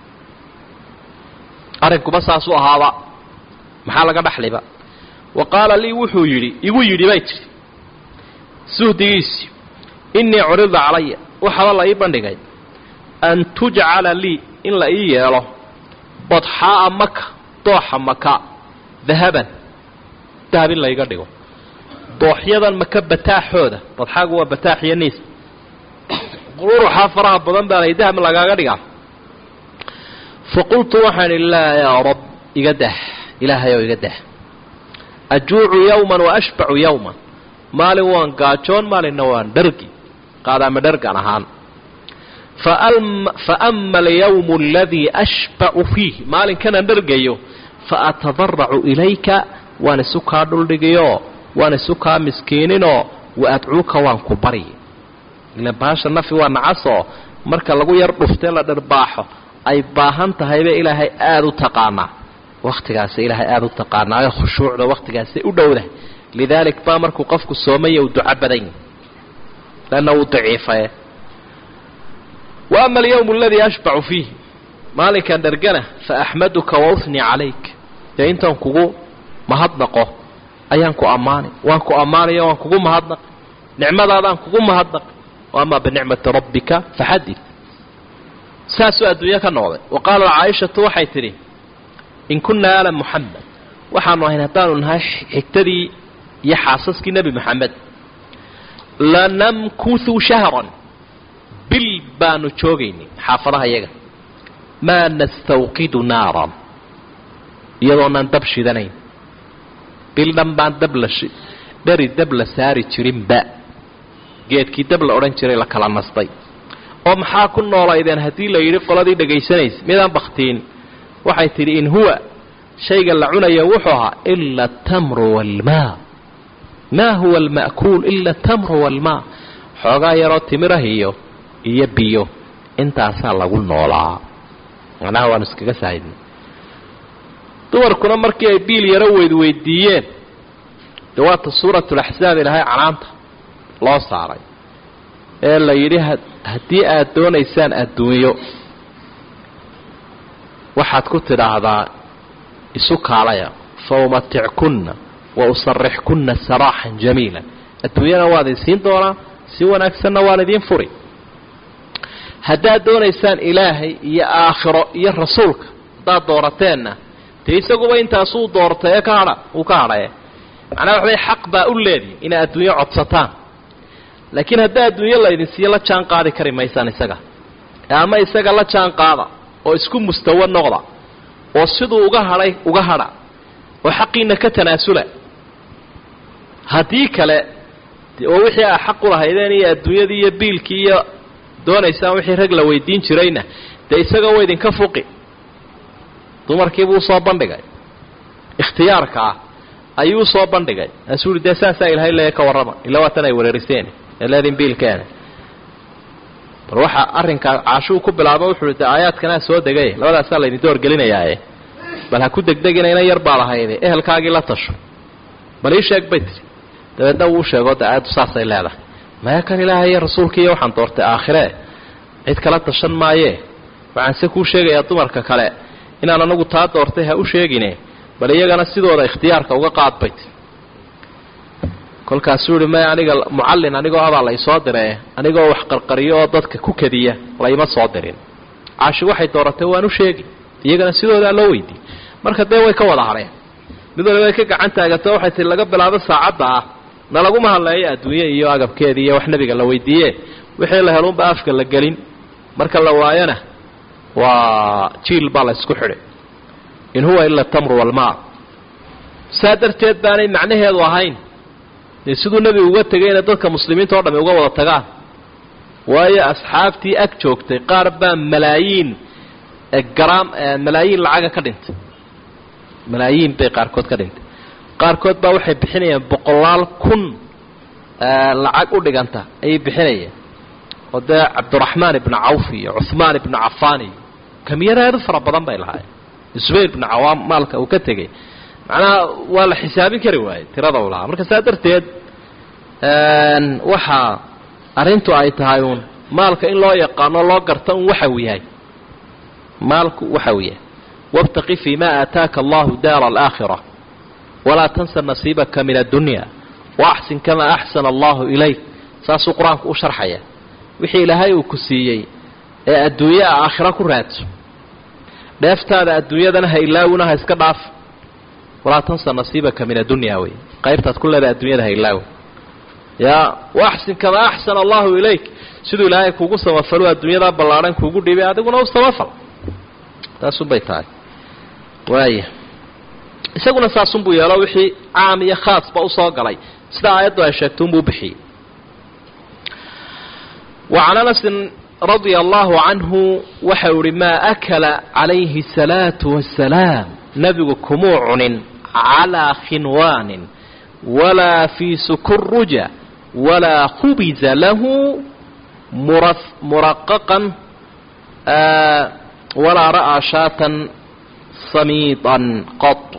B: arrinkuba saasuu ahaaba maxaa laga dhaxliba wa qaala lii wuxuu yidhi igu yidhi bay tidhi suhdigiisii innii curida calaya waxaba la ii bandhigay an tujcala lii in la ii yeelo badxaa'a maka dooxa maka dahaban dahab in layga dhigo dooxyadan maka bataaxooda badxaagu waa bataax iyo niis qururuxaa faraha badan baa lay dahab lagaaga dhigaa faqultu waxaan idhi laa yaa rab iga dah ilaahayow iga dah ajuucu yowman wa ashbacu yowman maalin waan gaajoon maalinna waan dhargi qaadaama dhargan ahaan faama alyawmu aladii ashbacu fiih maalinkan aan dhargayo faatadaracu ilayka waan isu kaa dhuldhigiyo waan isu kaa miskiininoo waadcuuka waan ku baryi ila baasha nafi waa nacasoo marka lagu yar dhuftee la dharbaaxo ay baahan tahayba ilaahay aada u taqaanaa wakhtigaasi ilaahay aada u taqaanaayo khushuucda wakhtigaasi u dhowdah lidaalik baa markuu qofku soomaya uu duco badan yahy lanna wuu daciifaye wa ama alyawmu aladii ashbacu fiih maalinkan dhargana fa axmaduka wausni calayk dee intaan kugu mahadnaqo ayaan ku ammaanay waan ku ammaanaya waan kugu mahadnaq nicmadaadaan kugu mahadnaq waama binicmati rabbika faxadid saasuu adduunye ka noqday wa qaala caaishatu waxay tidhi in kunnaa ala muxamed waxaanu ahayn haddaanu nahay xigtadii iyo xaasaskii nebi moxamed lanamkuthu shahran bil baanu joogaynay xaafadaha iyaga maa nastawqidu naaran iyadoonaan dab shidanayn bil dhan baan dab la dhari dab la saari jirinba geedkii dab la odhan jiray la kala nastay oo maxaa ku noolaydeen haddii la yidhi qoladii dhagaysanaysa midaan baktiin waxay tidhi in huwa shayga la cunaya wuxuu ahaa ila atamru waalmaa maa huwa alma'kuul ila atamru waalmaa xoogaa yaroo timiraha iyo iyo biyo intaasaa lagu noolaa macnaha waanu iskaga saahidnay dumarkuna markii ay biil yaro weydweydiiyeen dee waata suuratulaxsaab ilaahay canaanta loo saaray ee la yidhi haddii aad doonaysaan adduunyo waxaad ku tidhaahdaa isu kaalaya fa umatickunna wa usarixkunna saraaxan jamiilan adduunyana waad isiin doonaa si wanaagsanna waan idiin furi haddaad doonaysaan ilaahay iyo aakhiro iyo rasuulka haddaad doorateenna dee isaguba intaasuu doortay ee ka hadha uu ka hadhaye macnaha waxbay xaq baa u leedihin inay adduunyo codsataan laakiin haddaa adduunyo laydin siiyo la jaan qaadi kari maysaan isaga ama isaga la jaan qaada oo isku mustawa noqda oo siduu uga hadhay uga hadha oo xaqiina ka tanaasula haddii kale oo wixii aa xaq u lahaydeen iyo adduunyadii iyo biilkii iyo doonaysaan wixii rag la weydiin jirayna dee isaga wa idinka fuqi dumarkiibuu usoo bandhigay ikhtiyaarka ah ayuu usoo bandhigay asuu yidhi dee saasaa ilaahay leeya ka warrama ila waatan ay wareeriseen ee leedin biilkeena bal waxaa arrinkaa caashuu ku bilaabo wuxuu i de aayaadkanaa soo degay labadaasaa laydin doorgelinayaae bal ha ku degdegina inan yar baa lahayde ehelkaagii la tasho bal ii sheeg bay tiri dabeedna wuu sheegoo de aayaddu saasay leedahay maya kan ilaahay iyo rasuulkiiyo waxaan doortay aakhiree cid kala tashan maayee waxaan se kuu sheegayaa dumarka kale inaan anagu taa doortay ha u sheegine bal iyagana sidooda ikhtiyaarka uga qaad bay tiri kolkaasuu yihi maya aniga mucallin anigoo abaa la isoo diree anigoo wax qarqariyo oo dadka ku kadiya layma soo dirin caashi waxay dooratay waan u sheegi iyagana sidoodaa loo weydiiyey marka dee way ka wada hadheen mid waliba way ka gacan taagato waxay tii laga bilaabo saacadda ah na laguma hadleeyo adduunye iyo agabkeedii iyo wax nebiga la weydiiye wixii la helunba afka la gelin marka la waayona waa jiil baa la isku xidhay in huwa ila tamru walmaa saa darteed baanay macnaheedu ahayn dee siduu nebigu uga tegayna dadka muslimiinta oo dhamme uga wada tagaan waayo asxaabtii ag joogtay qaar baa malaayiin garaam malaayiin lacaga ka dhintay malaayiin bay qaarkood ka dhintay qaarkood baa waxay bixinayaan boqolaal kun lacag u dhiganta ayay bixinayaan oo dee cabdiraxmaan ibnu cawf iyo cuhmaan ibnu cafaan iyo kamiyaraadu fara badan bay lahaayeen zubayr ibnu cawaam maalka uu ka tegay macnaha waa la xisaabin kari waayey tirada u lahaa marka saa darteed waxaa arrintu ay tahay uun maalka in loo yaqaano loo garta un waxa uu yahay maalku waxa uu yahay wabtaqi fii ma aataaka allahu daara alaakhira walaa tansa nasiibaka min addunya waaxsin kamaa axsana allahu ilayk saasuu qur-aanku u sharxaya wixii ilaahay uu ku siiyey ee adduunye a aakhira ku raadso dheeftaada adduunyadana ha ilaawina ha iska dhaaf walaa tansa nasiibaka min addunya wey qaybtaad ku leedahay adduunyada ha ilaawi yaa waaxsin kamaa axsana allahu ilayk siduu ilaahay kuugu samafalo adduunyadaa ballaadhan kuugu dhibay adiguna u samafal taasunbay tahay waaya isaguna saasunbuu yeelo wixii caam iyo khaasba usoo galay sida aayaddu ay sheegto unbuu bixiyey وعن أنس رضي الله عنه وحور ما أكل عليه الصلاة والسلام نبي كموع على خنوان ولا في سكرجة ولا خبز له مرققا آه ولا رأى شاة صميطا قط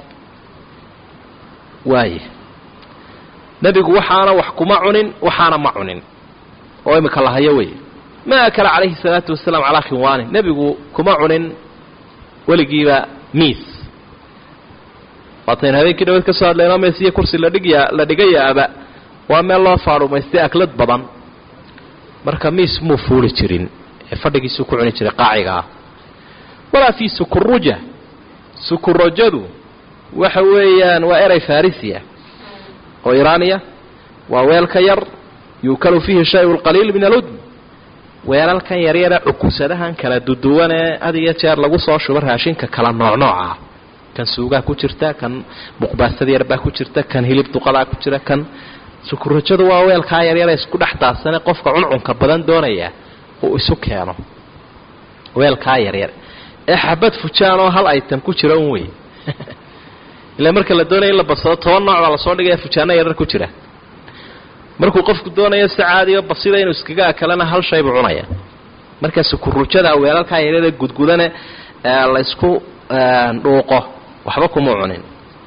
B: وايه نبي وحانا وحكما عنين وحانا ما عنين ويمك الله يوي ما أكل عليه الصلاة والسلام على خوانه نبي كما عنين ولقيبا ميس باطين هذين كده وكسر لنا ميسية كرسي لدقيا لدقيا أبا وما الله فارو ميسي أكلت بضن مركا ميس مو فولي ترين فردقي سكو عني تري قاعقا ولا في سكرجة سكرجدو وحويان وإري فارسية وإيرانية وويل كير يوكل فيه الشيء القليل من الودن ويل كير يرى عكوسدها كلا دودوانا هذه يتيار لغو soo shubar raashinka kala nooc nooca kan suuga ku jirta kan muqbaasada yarba ku jirta kan hilib duqada ku jira kan sukurajadu waa weel ka yar yar isku dhaxtaasana qofka cuncunka badan doonaya oo isu keeno weel ka yar yar ee xabad fujaan oo hal item ku jira un way ila marka la doonayo in la basado toban nooc la soo dhigay fujaana yar ku jira markuu qofku doonayo sacaadiyo basida inuu iskaga kalena hal shay buu cunaya marka sukurujada weelalka yareeda gudgudana la isku dhuuqo waxba kuma cunin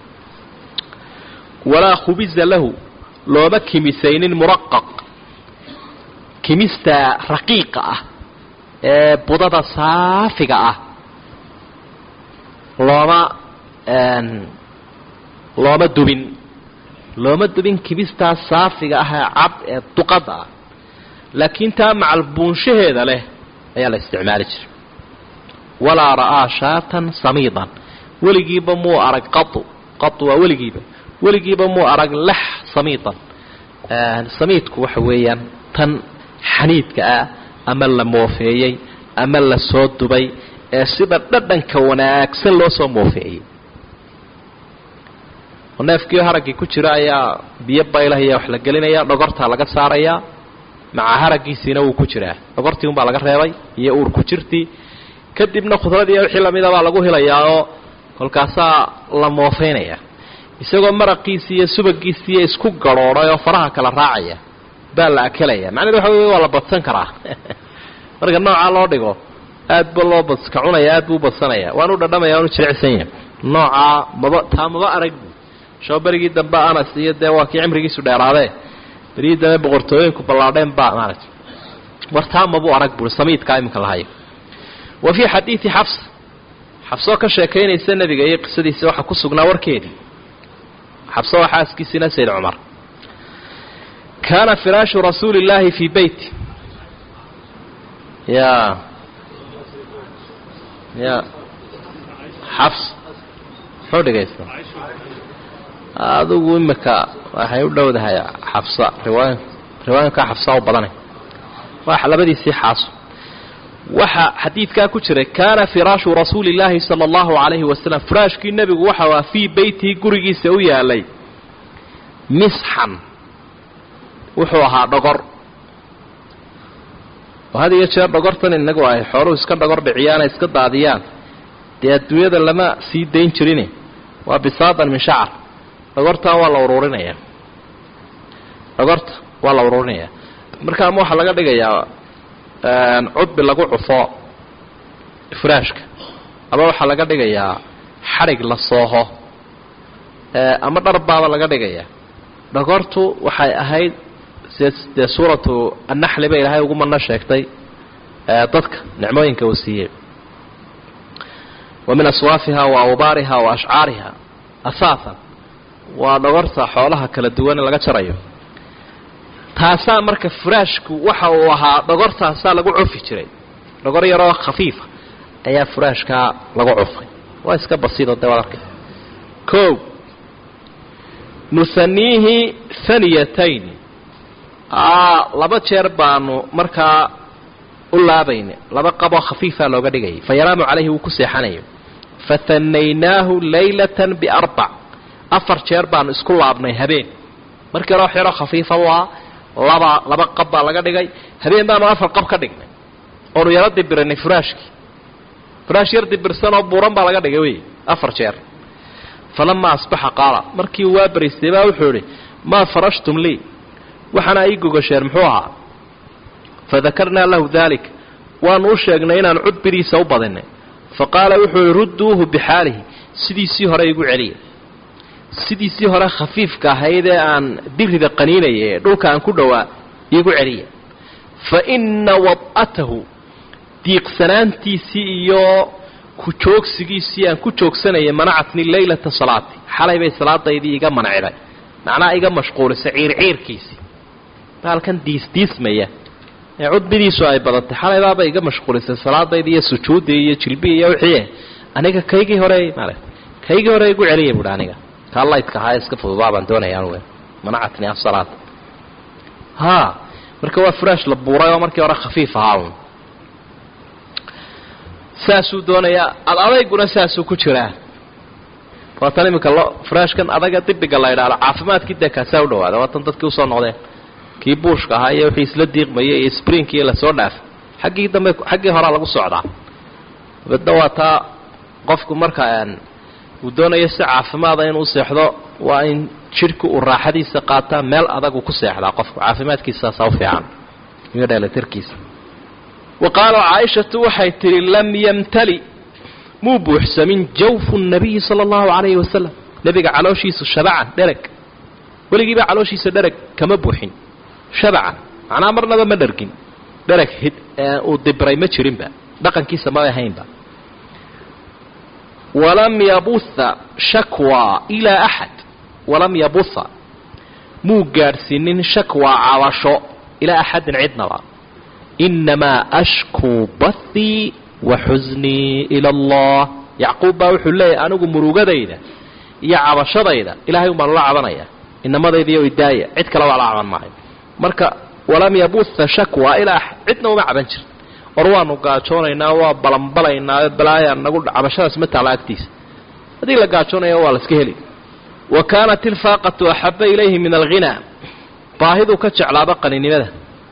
B: wala khubiz lahu looba kimisaynin muraqqaq kimista raqiiqa ah ee budada saafiga ah looma looma dubin looma dubin kibistaa saafiga ah cab ee duqada ah laakiin taa macal buunshaheeda leh ayaa la isticmaali jiray walaa ra'aa shaatan samiidan weligiiba muu arag qatu qatu waa weligiiba weligiiba muu arag lax samiidan samiidku waxa weeyaan tan xaniidka ah ama la moofeeyey ama la soo dubay ee sida dhadhanka wanaagsan loo soo moofeeyey neefkii haragii ku jira ayaa biyo baylahaya wax la gelinaya dhogorta laga saaraya maca haragiisina uu ku jiraa dhogortii un baa laga reebay iyo uur ku jirtii kadibna khudradii wixii lamida baa lagu helayaa oo kolkaasaa la moofeynaya isagoo maraqiisii iyo subagiisii iyo isku garhoodhay oo faraha kala raacaya baa la akelaya macnaheedu waxa weeye waa la badsan karaa marka nooca loo dhigo aad ba loo badska cunaya aad buu badsanaya waanu dhadhamaya waanu jilicsan yahay nooca maba taa maba arag soo barigii dambe anas iyo dee waa kii cimrigiisu dheeraadee barigii dambe boqortooyinku ballaadheen baa maaragtay wartaa mabuu arag buri samiidkaa iminka lahayo wa fii xadiidi xafs xafsoo ka sheekaynaysa nebiga iyo qisadiisa waxaa ku sugnaa warkeedii xafso waa xaaskiisina sayd cumar kaana firaashu rasuuli illaahi fii beyti ya ya xafs muxuu dhegaysta adigu imika waxay u dhowdahay xafsa riwaayan riwaayanka xafsa oo badanay wax labadiisii xaaso waxa xadiidka ku jiray kaana firaashu rasuulillaahi sallallahu alayhi wasallam firaashkii nabigu waxa waa fi beyti gurigiisa u yaalay misxan wuxuu ahaa dhogor وهذه يشير dhogortan inagu ay xoolo iska dhogor dhiciyaan iska daadiyaan dee adduunyada lama sii deyn jirin waa bisaadan min shacar dhogorta waa la ururinaya dhogorta waa la ururinaya marka ama waxa laga dhigayaa een cudbi lagu cufo firaashka ama waxa laga dhigayaa xarig la sooho ee ama dharbaaba laga dhigayaa dhogortu waxay ahayd sida suuratu an-nahl bay ilaahay ugu manna sheegtay dadka nicmooyinka uu siiyay ومن أصوافها وأوبارها وأشعارها أساسا ودغرت حولها كلا دوان laga jarayo taasa marka furaashku waxa uu ahaa dhogortaasa lagu cufi jiray dhogor yar oo khafiif ayaa furaashka lagu cufay waa iska basiid oo dawarka koob nusanihi thaniyatayn aa laba jeer baanu marka u laabayna laba qabo khafiifa looga dhigay fayaraamu calayhi uu ku seexanayo fatanaynaahu laylatan biarbac afar jeer baanu isku laabnay habeen markii roox yaro khafiifa waa laba laba qab baa laga dhigay habeen baanu afar qab ka dhignay oonu yaro dibiranay furaashkii firaash yar dibirsan oo buuran baa laga dhigay wey afar jeer falamaa asbaxa qaala markii uu waa bariistay baa wuxuu idhi maa farashtum lii waxaana ii gogasheen muxuu ahaa fadakarnaa lahu daalik waanu u sheegnay inaan cudbidiisa u badinay faqaala wuxuu ihi rudduuhu bixaalihi sidiisii hore igu celiya sidiisii hore khafiifka ahayd ee aan dirida qaniinaya ee dhulka aan ku dhowaa igu celiya fa inna wad'atahu diiqsanaantiisii iyo ku joogsigiisii aan ku joogsanayay manacatni leylata salaati xalay bay salaadaydii iga manacday macnaa iga mashquulisay ciirciirkiisii baalkan diisdiismaya ee cudbidiisu ay badatay xalay baaba iga mashquulisay salaadaydii iyo sujuuddii iyo jilbii iyo wixii aniga kaygii hore maaragtay kaygii hore igu celiyay buuhi aniga ka allaydka ahaa iska fududaa baan doonaya anu manacatni asalaat haa marka waa furaash la buuray oo markii hore khafiif ahaa un saasuu doonayaa ad adayguna saasuu ku jiraa waatan iminka lo furaashkan adaga dibiga la idhaalo caafimaadkii dee kaasaa u dhawaada waatan dadkii usoo noqdeen kii buushka ahaa iyo wixii isla diiqmayay iyo springkii lasoo dhaafay xaggii dambe xaggii horaa lagu socdaa dabadna waa taa qofku marka uu doonayo si caafimaada inuu seexdo waa in jidhku uu raaxadiisa qaataa meel adagu ku seexdaa qofku caafimaadkiisaasaa u fiican iyo dheelatirkiisa وقال عائشة waxay tiri lam yamtali muu buuxsamin jawfu النabiي salى الlahu عalayه wasalam nebiga calooshiisu shabacan dhereg weligiiba calooshiisa dhereg kama buuxin shabacan macnaa marnaba ma dhergin dhereg uu dibray ma jirinba dhaqankiisa ma ahaynba walam yabuha shakwa ilaa axad walam yabuha muu gaadhsiinin shakwa cabasho ilaa axadin cidnaba inamaa ashkuu bathii wa xusnii ila allah yacquub baa wuxuu leeyahay anigu murugadayda iyo cabashadayda ilaahay un baan ula cabanaya inamadayda iyo idaaya cid kale waa la caban maayo marka walam yabuha shakwa ilaa axad cidna uma caban jirin or waanu gaajoonaynaa waa balanbalaynaa balaaya nagu cabashadaas ma taala agtiisa haddii la gaajoonayo waa la iska heli wa kaanat ilfaaqatu axaba ilayhi min alghinaa baahiduu ka jeclaaba qaninimada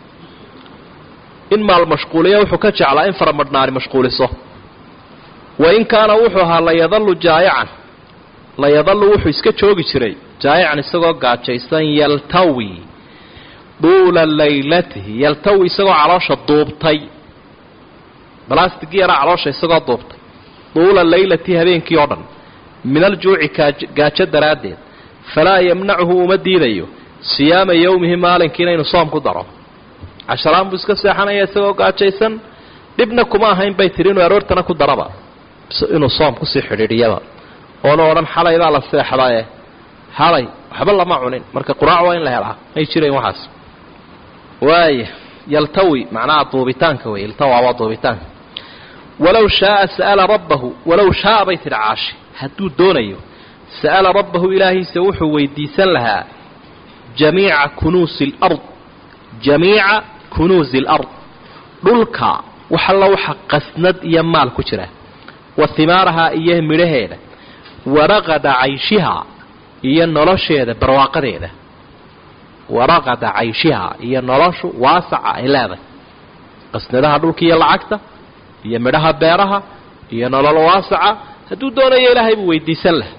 B: in maal mashquuliya wuxuu ka jeclaa in faramadhnaani mashquuliso wain kaana wuxuu ahaa layadalu jaayacan layadalu wuxuu iska joogi jiray jaayacan isagoo gaajaysan yaltawi duula laylatihi yaltawi isagoo caloosha duubtay balastigii yaraa caloosha isagoo duubtay duula laylatihi habeenkii oo dhan min aljuuci gaajo daraaddeed falaa yamnachu uma diidayo siyaama yowmihi maalinkiina inuu soom ku daro casharaan buu iska seexanaya isagoo gaajaysan dhibna kuma ahayn bay tiri inuu aroortana ku daraba inuu soom kusii xidhiidhiyaba oona odhan xalaydaa la seexdae xalay waxba lama cunin marka quraac waa in la helaa may jirayn waxaas waaya yaltawi macnaha duubitaanka wey iltawa waa duubitaanka walow shaaa sa'ala rabbahu walow shaaa bay tidhi caashi hadduu doonayo sa'ala rabbahu ilaahiisa wuxuu weydiisan lahaa jamiica kunuusi alard jamiica kunuusi alard dhulka wax alla waxa qasnad iyo maal ku jira wa himaarahaa iyo midhaheeda waraqada cayshihaa iyo nolosheeda barwaaqadeeda waraqada cayshihaa iyo noloshu waasaca ay leedahay qasnadaha dhulka iyo lacagta iyo midhaha beeraha iyo nolol waasaca hadduu doonayo ilaahay buu weydiisan laha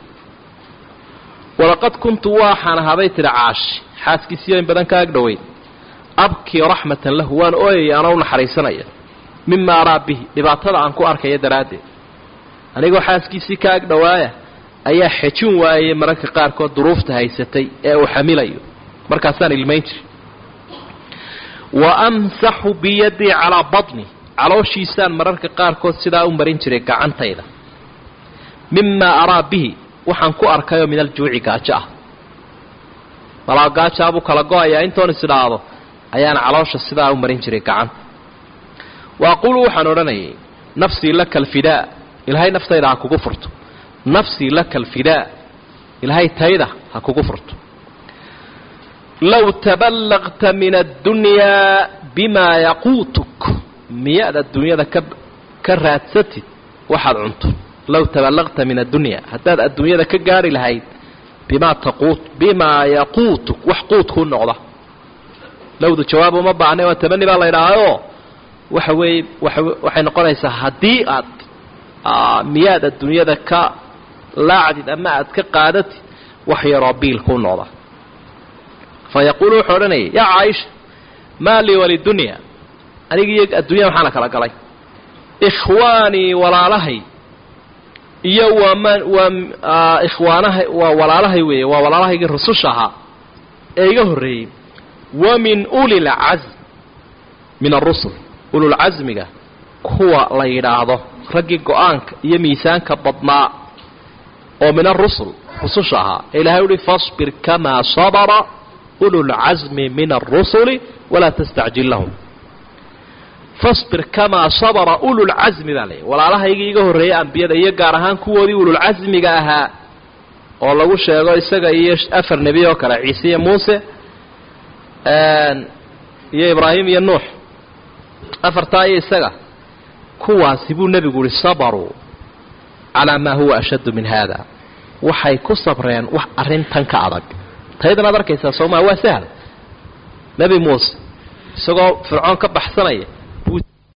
B: walaqad kuntu waxaan ahaabay tiri caashi xaaskiisiyo in badan ka ag dhoweyn abkii raxmatan lahu waan ooyaya anoo u naxariisanaya mima araa bihi dhibaatada aan ku arkaya daraaddeed anigoo xaaskiisii ka ag dhowaaya ayaa xejin waayey mararka qaarkood duruufta haysatay ee uu xamilayo markaasaan ilmayn jiray wa amsaxu biyadii calaa badni calooshiisaan mararka qaarkood sidaa u marin jiray gacantayda mima araa bihi waxaan ku arkayoo min aljuuci gaajo ah malaa gaajaabuu kala go-ayaa intoon isdhaado ayaan caloosha sidaa u marin jiray gacanta wa aquulu waxaan odhanayay nafsii laka alfidaa ilaahay naftayda ha kugu furto nafsii laka alfidaa ilaahay tayda ha kugu furto low taballaqta min addunyaa bimaa yaquutuk miyaad adduunyada ka ka raadsatid waxaad cunto low taballaqta min addunyaa haddaad adduunyada ka gaari lahayd bimaa taquut bimaa yaquutuk wax quud kuu noqda lowdu jawaab uma baahne waa tabani baa la idhaahayoo waxa weeye waxay noqonaysaa haddii aad miyaad adduunyada ka laacdid ama aad ka qaadatid wax yaroo biil ku noqda fayaquulu wuxuu odhanayay yaa caaisha maa lii walidunya anigiiyo adduunya maxaana kala galay ikhwaanii walaalahay iyo waa waa ikhwaanahay waa walaalahay weeye waa walaalahaygii rususha ahaa ee iga horreeyey wa min ulil casm min arusul ululcasmiga kuwa la yidhaahdo raggii go-aanka iyo miisaanka badnaa oo min arusul rususha ahaa ee ilahay uhi fasbir kamaa sabara ululcasmi min arusuli walaa tastacjil lahum fasbir kamaa sabara ululcasmi baa leeyahy walaalahaygii iga horreeyey ambiyada iyo gaar ahaan kuwoodii ululcasmiga ahaa oo lagu sheego isaga iyo afar nebi oo kale ciise iyo muuse iyo ibraahim iyo nuux afartaa iyo isaga kuwaasi buu nebigu uhi sabaruu calaa maa huwa ashaddu min haada waxay ku sabreen wax arrintan ka adag taydan aad arkaysaa soomaa waa sahal nebi muuse isagoo fircoon ka baxsanaya